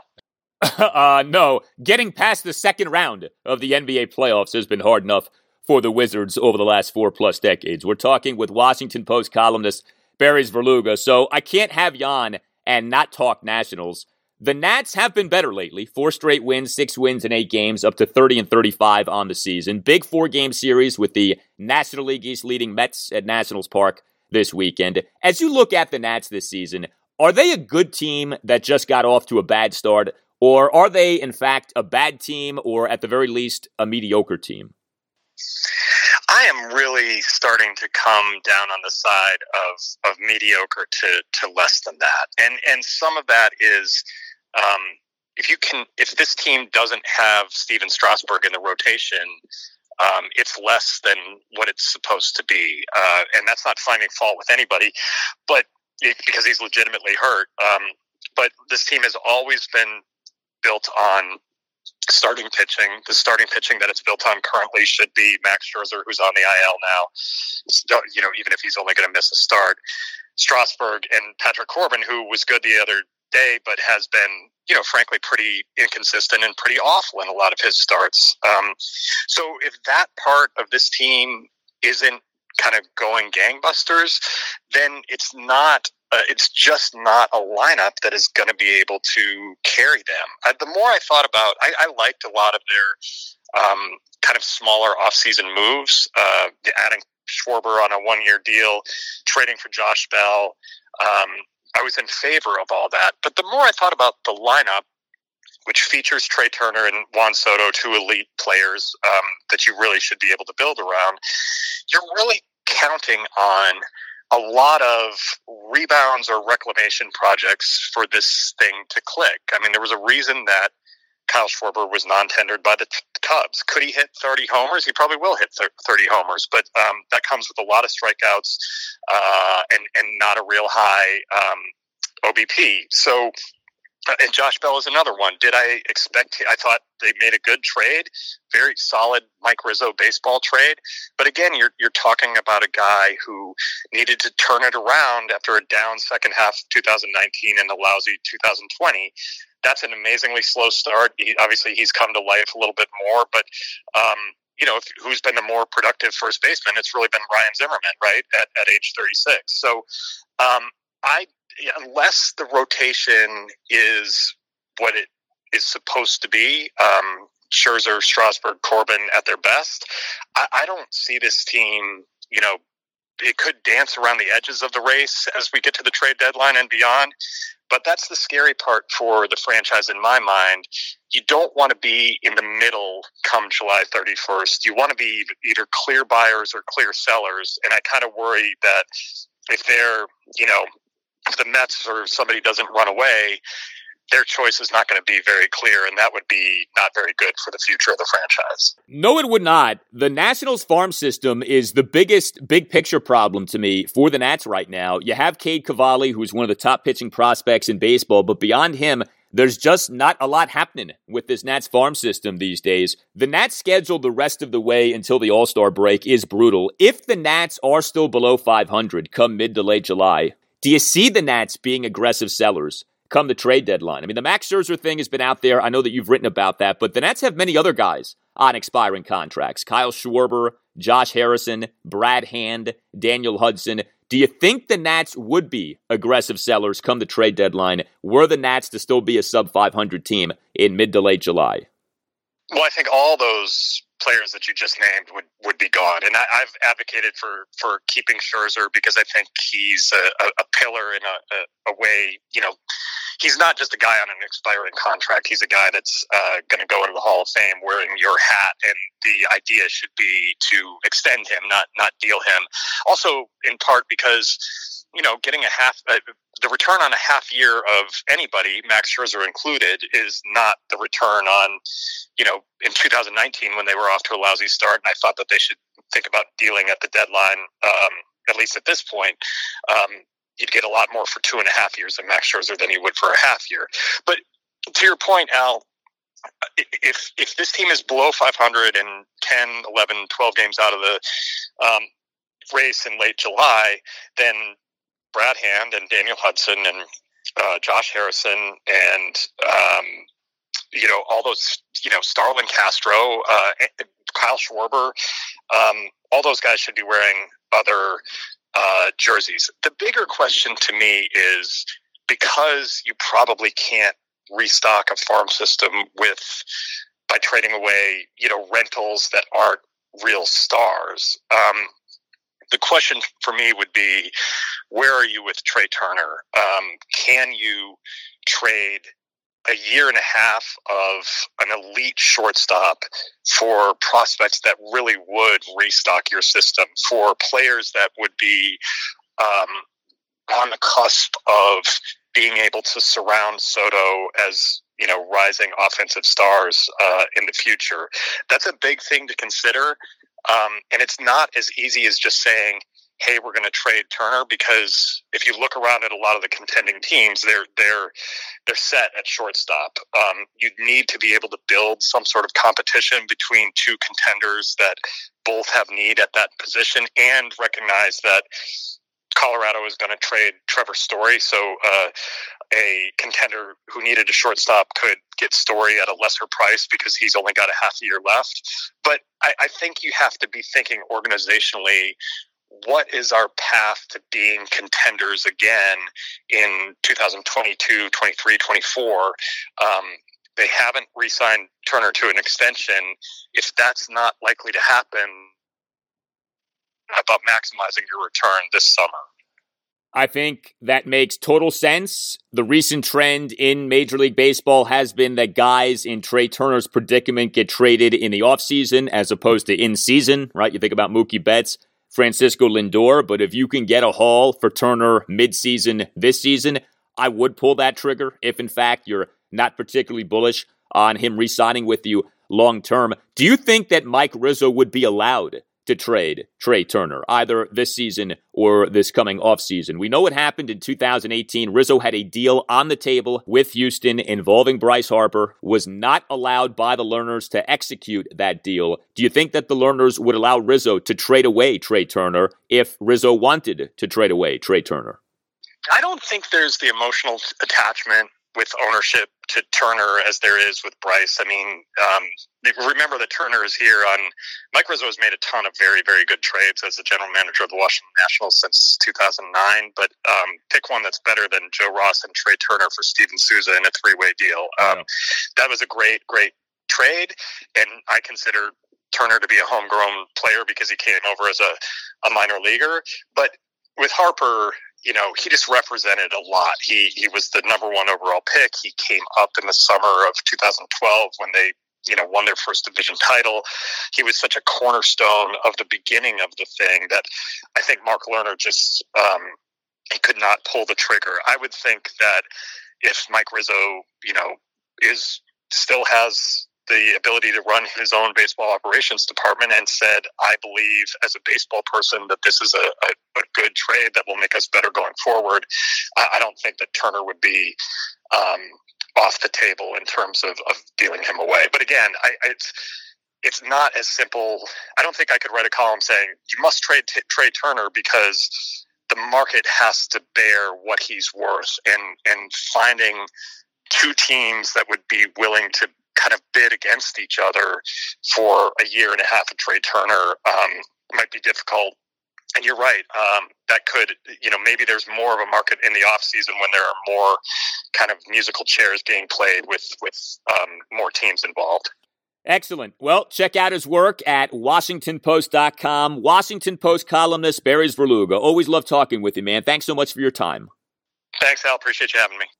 right now. uh, no, getting past the second round of the N B A playoffs has been hard enough for the Wizards over the last four plus decades. We're talking with Washington Post columnist Barry Svrluga. So I can't have you on and not talk Nationals. The Nats have been better lately. Four straight wins, six wins in eight games, up to thirty and thirty-five on the season. Big four-game series with the National League East leading Mets at Nationals Park this weekend. As you look at the Nats this season, are they a good team that just got off to a bad start, or are they, in fact, a bad team, or at the very least, a mediocre team? I am really starting to come down on the side of, of mediocre to, to less than that. And and some of that is um, if you can if this team doesn't have Steven Strasburg in the rotation, um, it's less than what it's supposed to be. Uh, and that's not finding fault with anybody, but it, because he's legitimately hurt. Um, but this team has always been built on starting pitching. The starting pitching that it's built on currently should be Max Scherzer, who's on the I L now, you know, even if he's only going to miss a start. Strasburg and Patrick Corbin, who was good the other day, but has been, you know, frankly, pretty inconsistent and pretty awful in a lot of his starts. Um, so if that part of this team isn't kind of going gangbusters, then it's not Uh, it's just not a lineup that is going to be able to carry them. Uh, the more I thought about, I, I liked a lot of their um, kind of smaller offseason moves, uh, adding Schwarber on a one-year deal, trading for Josh Bell. Um, I was in favor of all that. But the more I thought about the lineup, which features Trey Turner and Juan Soto, two elite players um, that you really should be able to build around, you're really counting on a lot of rebounds or reclamation projects for this thing to click. I mean, there was a reason that Kyle Schwarber was non-tendered by the Cubs. Could he hit thirty homers? He probably will hit thirty homers, but um, that comes with a lot of strikeouts uh, and, and not a real high um, O B P. So And Josh Bell is another one. Did I expect? I thought they made a good trade, very solid Mike Rizzo baseball trade. But again, you're you're talking about a guy who needed to turn it around after a down second half of two thousand nineteen and a lousy two thousand twenty. That's an amazingly slow start. He, obviously, he's come to life a little bit more. But um, you know, if, who's been the more productive first baseman? It's really been Ryan Zimmerman, right? At at age thirty-six. So um, I. Unless the rotation is what it is supposed to be, um, Scherzer, Strasburg, Corbin at their best, I, I don't see this team, you know, it could dance around the edges of the race as we get to the trade deadline and beyond. But that's the scary part for the franchise in my mind. You don't want to be in the middle come July thirty-first. You want to be either clear buyers or clear sellers. And I kind of worry that if they're, you know, if the Mets or somebody doesn't run away, their choice is not going to be very clear, and that would be not very good for the future of the franchise. No, it would not. The Nationals farm system is the biggest big picture problem to me for the Nats right now. You have Cade Cavalli, who's one of the top pitching prospects in baseball, but beyond him, there's just not a lot happening with this Nats farm system these days. The Nats schedule the rest of the way until the All-Star break is brutal. If the Nats are still below five hundred come mid to late July, do you see the Nats being aggressive sellers come the trade deadline? I mean, the Max Scherzer thing has been out there. I know that you've written about that, but the Nats have many other guys on expiring contracts. Kyle Schwarber, Josh Harrison, Brad Hand, Daniel Hudson. Do you think the Nats would be aggressive sellers come the trade deadline were the Nats to still be a sub five hundred team in mid to late July? Well, I think all those players that you just named would, would be gone. And I, I've advocated for, for keeping Scherzer because I think he's a, a, a pillar in a, a, a way, you know, he's not just a guy on an expiring contract. He's a guy that's uh, going to go into the Hall of Fame wearing your hat. And the idea should be to extend him, not, not deal him. Also, in part because, you know, getting a half, uh, the return on a half year of anybody, Max Scherzer included, is not the return on, you know, in two thousand nineteen when they were off to a lousy start. And I thought that they should think about dealing at the deadline, um, at least at this point. Um, you'd get a lot more for two and a half years of Max Scherzer than you would for a half year. But to your point, Al, if if this team is below five hundred and ten, eleven, twelve games out of the um, race in late July, then Brad Hand and Daniel Hudson and uh, Josh Harrison and, um, you know, all those, you know, Starlin Castro, uh, Kyle Schwarber, um, all those guys should be wearing other uh, jerseys. The bigger question to me is, because you probably can't restock a farm system with by trading away, you know, rentals that aren't real stars. Um, the question for me would be, where are you with Trey Turner? Um, can you trade a year and a half of an elite shortstop for prospects that really would restock your system, for players that would be um, on the cusp of being able to surround Soto as, you know, rising offensive stars uh, in the future? That's a big thing to consider. Um, and it's not as easy as just saying, hey, we're going to trade Turner, because if you look around at a lot of the contending teams, they're they're they're set at shortstop. Um, you need to be able to build some sort of competition between two contenders that both have need at that position, and recognize that Colorado is going to trade Trevor Story, so uh, a contender who needed a shortstop could get Story at a lesser price because he's only got a half a year left. But I, I think you have to be thinking organizationally, what is our path to being contenders again in two thousand twenty-two, twenty-three, twenty-four? Um, they haven't re-signed Turner to an extension. If that's not likely to happen, about maximizing your return this summer. I think that makes total sense. The recent trend in Major League Baseball has been that guys in Trey Turner's predicament get traded in the offseason as opposed to in season, right? You think about Mookie Betts, Francisco Lindor, but if you can get a haul for Turner mid-season this season, I would pull that trigger if, in fact, you're not particularly bullish on him re-signing with you long-term. Do you think that Mike Rizzo would be allowed to trade Trey Turner, either this season or this coming offseason. We know what happened in two thousand eighteen. Rizzo had a deal on the table with Houston involving Bryce Harper, was not allowed by the Lerners to execute that deal. Do you think that the Lerners would allow Rizzo to trade away Trey Turner if Rizzo wanted to trade away Trey Turner? I don't think there's the emotional attachment with ownership to Turner as there is with Bryce. I mean, um, remember that Turner is here on Mike Rizzo has made a ton of very, very good trades as the general manager of the Washington Nationals since two thousand nine, but um, pick one that's better than Joe Ross and Trey Turner for Steven Souza in a three-way deal. Um, that was a great, great trade, and I consider Turner to be a homegrown player because he came over as a, a minor leaguer. But with Harper, you know, he just represented a lot. He he was the number one overall pick. He came up in the summer of two thousand twelve when they, you know, won their first division title. He was such a cornerstone of the beginning of the thing that I think Mark Lerner just, um, he could not pull the trigger. I would think that if Mike Rizzo, you know, is still has the ability to run his own baseball operations department and said, I believe as a baseball person that this is a, a, a good trade that will make us better going forward, I, I don't think that Turner would be um, off the table in terms of, of dealing him away. But again, I, I, it's it's not as simple. I don't think I could write a column saying you must trade t- Trey Turner because the market has to bear what he's worth, and, and finding two teams that would be willing to kind of bid against each other for a year and a half of Trey Turner um, might be difficult. And you're right. Um, that could, you know, maybe there's more of a market in the off season when there are more kind of musical chairs being played with, with um, more teams involved. Excellent. Well, check out his work at Washington Post dot com. Washington Post columnist Barry Svrluga. Always love talking with you, man. Thanks so much for your time. Thanks, Al. Appreciate you having me.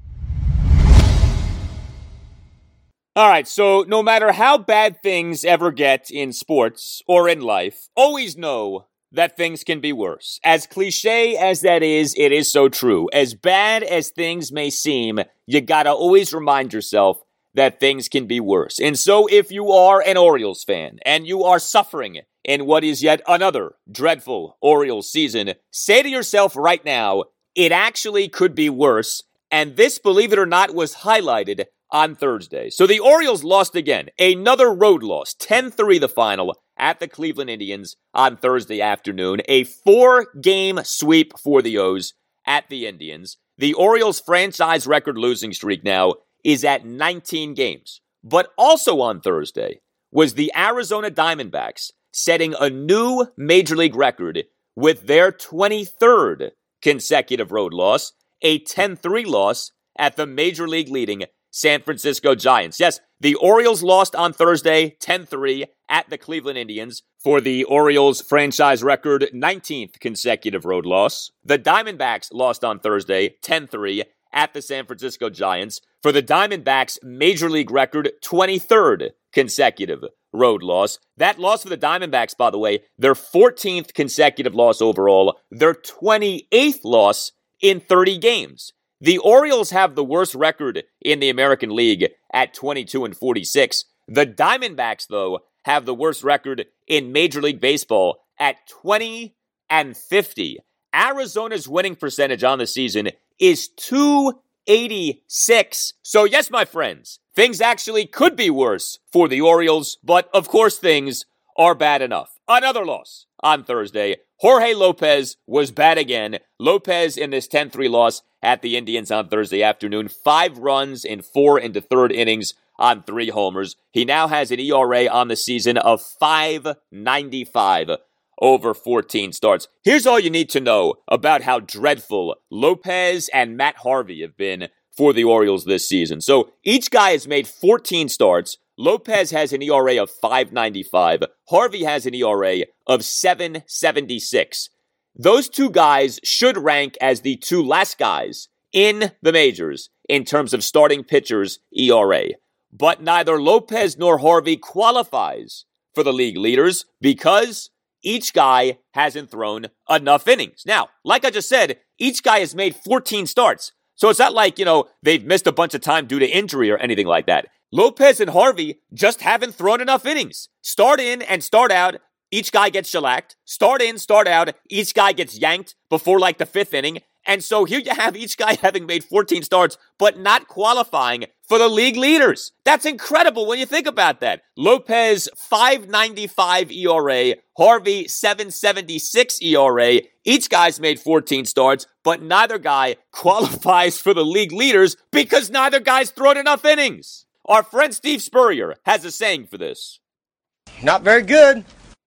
All right, so no matter how bad things ever get in sports or in life, always know that things can be worse. As cliche as that is, it is so true. As bad as things may seem, you gotta always remind yourself that things can be worse. And so if you are an Orioles fan and you are suffering in what is yet another dreadful Orioles season, say to yourself right now, it actually could be worse. And this, believe it or not, was highlighted on Thursday. So the Orioles lost again. Another road loss. ten three the final at the Cleveland Indians on Thursday afternoon. A four-game sweep for the O's at the Indians. The Orioles' franchise record losing streak now is at nineteen games. But also on Thursday was the Arizona Diamondbacks setting a new Major League record with their twenty-third consecutive road loss, a ten three loss at the Major League leading San Francisco Giants. Yes, the Orioles lost on Thursday, ten three, at the Cleveland Indians for the Orioles' franchise record nineteenth consecutive road loss. The Diamondbacks lost on Thursday, ten three, at the San Francisco Giants for the Diamondbacks' Major League record twenty-third consecutive road loss. That loss for the Diamondbacks, by the way, their fourteenth consecutive loss overall, their twenty-eighth loss in thirty games. The Orioles have the worst record in the American League at twenty-two and forty-six. The Diamondbacks, though, have the worst record in Major League Baseball at twenty and fifty. Arizona's winning percentage on the season is two eighty-six. So yes, my friends, things actually could be worse for the Orioles, but of course things are bad enough. Another loss on Thursday. Jorge Lopez was bad again. Lopez in this ten three loss at the Indians on Thursday afternoon. Five runs in four into third innings on three homers. He now has an E R A on the season of five ninety-five over fourteen starts. Here's all you need to know about how dreadful Lopez and Matt Harvey have been for the Orioles this season. So each guy has made fourteen starts. Lopez has an E R A of five ninety-five. Harvey has an E R A of seven seventy-six. Those two guys should rank as the two last guys in the majors in terms of starting pitchers' E R A. But neither Lopez nor Harvey qualifies for the league leaders because each guy hasn't thrown enough innings. Now, like I just said, each guy has made fourteen starts. So it's not like, you know, they've missed a bunch of time due to injury or anything like that. Lopez and Harvey just haven't thrown enough innings. Start in and start out, each guy gets shellacked. Start in, start out. Each guy gets yanked before like the fifth inning. And so here you have each guy having made fourteen starts, but not qualifying for the league leaders. That's incredible when you think about that. Lopez, five ninety-five E R A. Harvey, seven seventy-six E R A. Each guy's made fourteen starts, but neither guy qualifies for the league leaders because neither guy's thrown enough innings. Our friend Steve Spurrier has a saying for this. Not very good.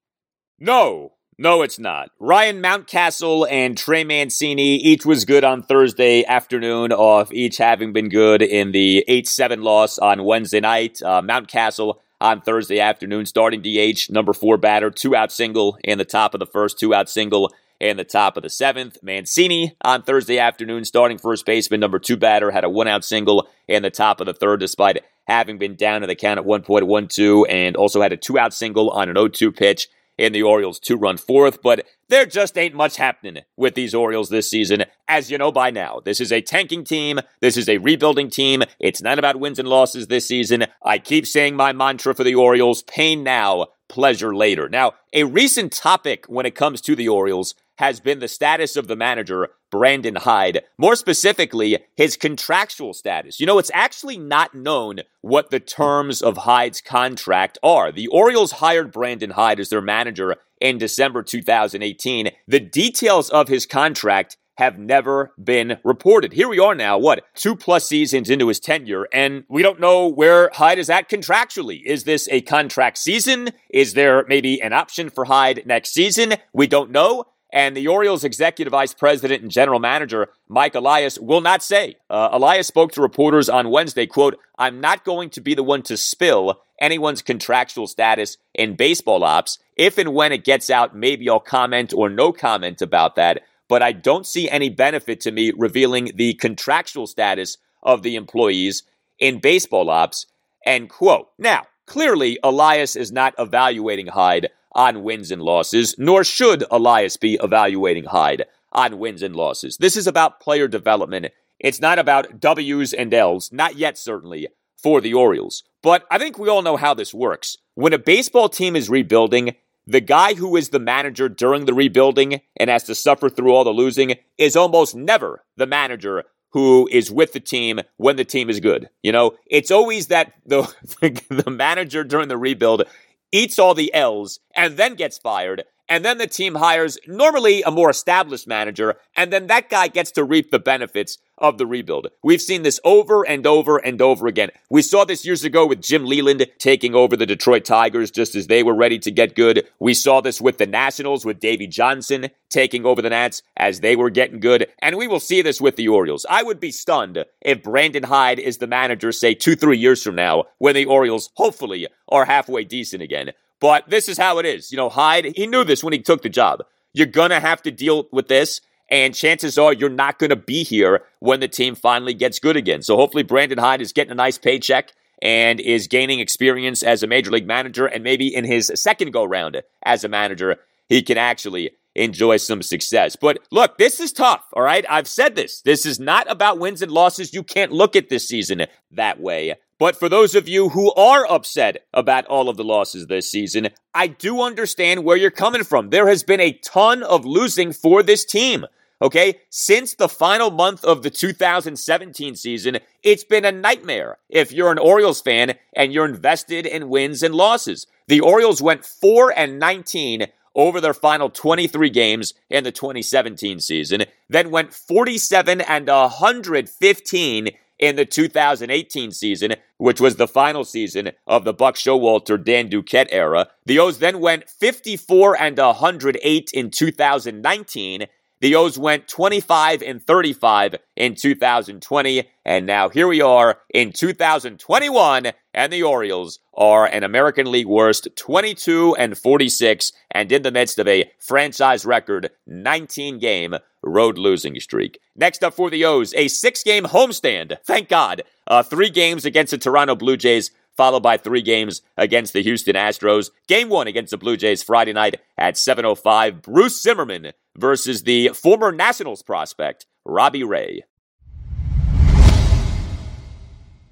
No. No, it's not. Ryan Mountcastle and Trey Mancini, each was good on Thursday afternoon, off each having been good in the eight seven loss on Wednesday night. Uh, Mountcastle on Thursday afternoon, starting D H, number four batter, two-out single in the top of the first, two-out single in the top of the seventh. Mancini on Thursday afternoon, starting first baseman, number two batter, had a one-out single in the top of the third, despite having been down in the count at one point one two, and also had a two-out single on an oh two pitch in the Orioles' two-run fourth, but there just ain't much happening with these Orioles this season, as you know by now. This is a tanking team. This is a rebuilding team. It's not about wins and losses this season. I keep saying my mantra for the Orioles, pain now, pleasure later. Now, a recent topic when it comes to the Orioles has been the status of the manager, Brandon Hyde. More specifically, his contractual status. You know, it's actually not known what the terms of Hyde's contract are. The Orioles hired Brandon Hyde as their manager in December two thousand eighteen. The details of his contract have never been reported. Here we are now, what, two plus seasons into his tenure, and we don't know where Hyde is at contractually. Is this a contract season? Is there maybe an option for Hyde next season? We don't know. And the Orioles executive vice president and general manager, Mike Elias, will not say. Uh, Elias spoke to reporters on Wednesday, quote, "I'm not going to be the one to spill anyone's contractual status in baseball ops. If and when it gets out, maybe I'll comment or no comment about that. But I don't see any benefit to me revealing the contractual status of the employees in baseball ops," end quote. Now, clearly, Elias is not evaluating Hyde on wins and losses, nor should Elias be evaluating Hyde on wins and losses. This is about player development. It's not about W's and L's, not yet certainly, for the Orioles. But I think we all know how this works. When a baseball team is rebuilding, the guy who is the manager during the rebuilding and has to suffer through all the losing is almost never the manager who is with the team when the team is good. You know, it's always that the, the manager during the rebuild eats all the L's and then gets fired, and then the team hires normally a more established manager, and then that guy gets to reap the benefits of the rebuild. We've seen this over and over and over again. We saw this years ago with Jim Leland taking over the Detroit Tigers just as they were ready to get good. We saw this with the Nationals with Davey Johnson taking over the Nats as they were getting good. And we will see this with the Orioles. I would be stunned if Brandon Hyde is the manager, say, two, three years from now when the Orioles hopefully are halfway decent again. But this is how it is. You know, Hyde, he knew this when he took the job. You're going to have to deal with this. And chances are you're not going to be here when the team finally gets good again. So hopefully Brandon Hyde is getting a nice paycheck and is gaining experience as a major league manager. And maybe in his second go-round as a manager, he can actually enjoy some success. But look, this is tough, all right? I've said this. This is not about wins and losses. You can't look at this season that way. But for those of you who are upset about all of the losses this season, I do understand where you're coming from. There has been a ton of losing for this team. Okay, since the final month of the two thousand seventeen season, it's been a nightmare if you're an Orioles fan and you're invested in wins and losses. The Orioles went four and nineteen over their final twenty-three games in the twenty seventeen season, then went forty-seven and one hundred fifteen in the two thousand eighteen season, which was the final season of the Buck Showalter, Dan Duquette era. The O's then went fifty-four and one hundred eight in two thousand nineteen. The O's went twenty-five and thirty-five in two thousand twenty, and now here we are in two thousand twenty-one, and the Orioles are an American League worst twenty-two and forty-six, and in the midst of a franchise record nineteen-game road losing streak. Next up for the O's, a six-game homestand, thank God. Uh, three games against the Toronto Blue Jays, followed by three games against the Houston Astros. Game one against the Blue Jays Friday night at seven oh five. Bruce Zimmerman versus the former Nationals prospect, Robbie Ray.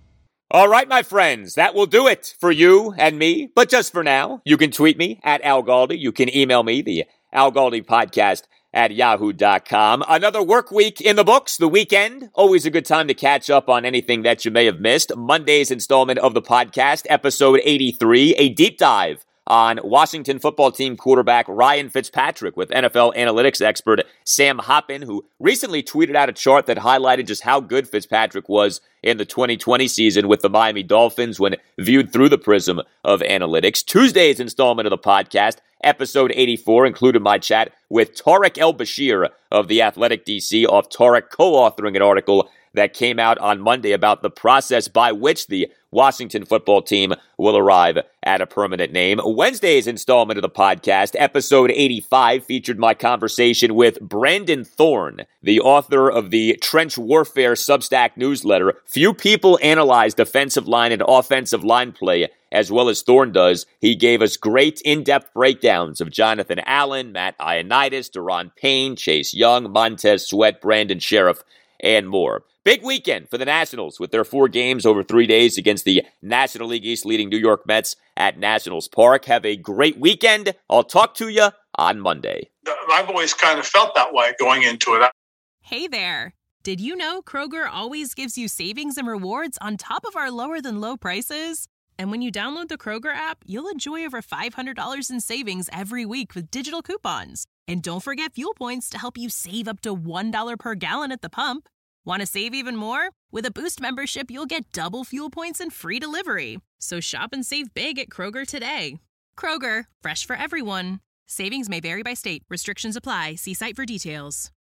All right, my friends, that will do it for you and me, but just for now. You can tweet me at Al Galdi. You can email me, the Al Galdi podcast at yahoo dot com. Another work week in the books, the weekend. Always a good time to catch up on anything that you may have missed. Monday's installment of the podcast, episode eighty-three, a deep dive on Washington football team quarterback Ryan Fitzpatrick with N F L analytics expert Sam Hoppen, who recently tweeted out a chart that highlighted just how good Fitzpatrick was in the twenty twenty season with the Miami Dolphins when viewed through the prism of analytics. Tuesday's installment of the podcast, episode eighty-four, included my chat with Tariq El-Bashir of The Athletic D C, off Tariq co-authoring an article that came out on Monday about the process by which the Washington football team will arrive at a permanent name. Wednesday's installment of the podcast, episode eighty-five, featured my conversation with Brandon Thorn, the author of the Trench Warfare Substack newsletter. Few people analyze defensive line and offensive line play as well as Thorn does. He gave us great in-depth breakdowns of Jonathan Allen, Matt Ioannidis, Daron Payne, Chase Young, Montez Sweat, Brandon Sheriff, and more. Big weekend for the Nationals with their four games over three days against the National League East leading New York Mets at Nationals Park. Have a great weekend. I'll talk to you on Monday. I've always kind of felt that way going into it. Hey there. Did you know Kroger always gives you savings and rewards on top of our lower than low prices? And when you download the Kroger app, you'll enjoy over five hundred dollars in savings every week with digital coupons. And don't forget fuel points to help you save up to one dollar per gallon at the pump. Want to save even more? With a Boost membership, you'll get double fuel points and free delivery. So shop and save big at Kroger today. Kroger, fresh for everyone. Savings may vary by state. Restrictions apply. See site for details.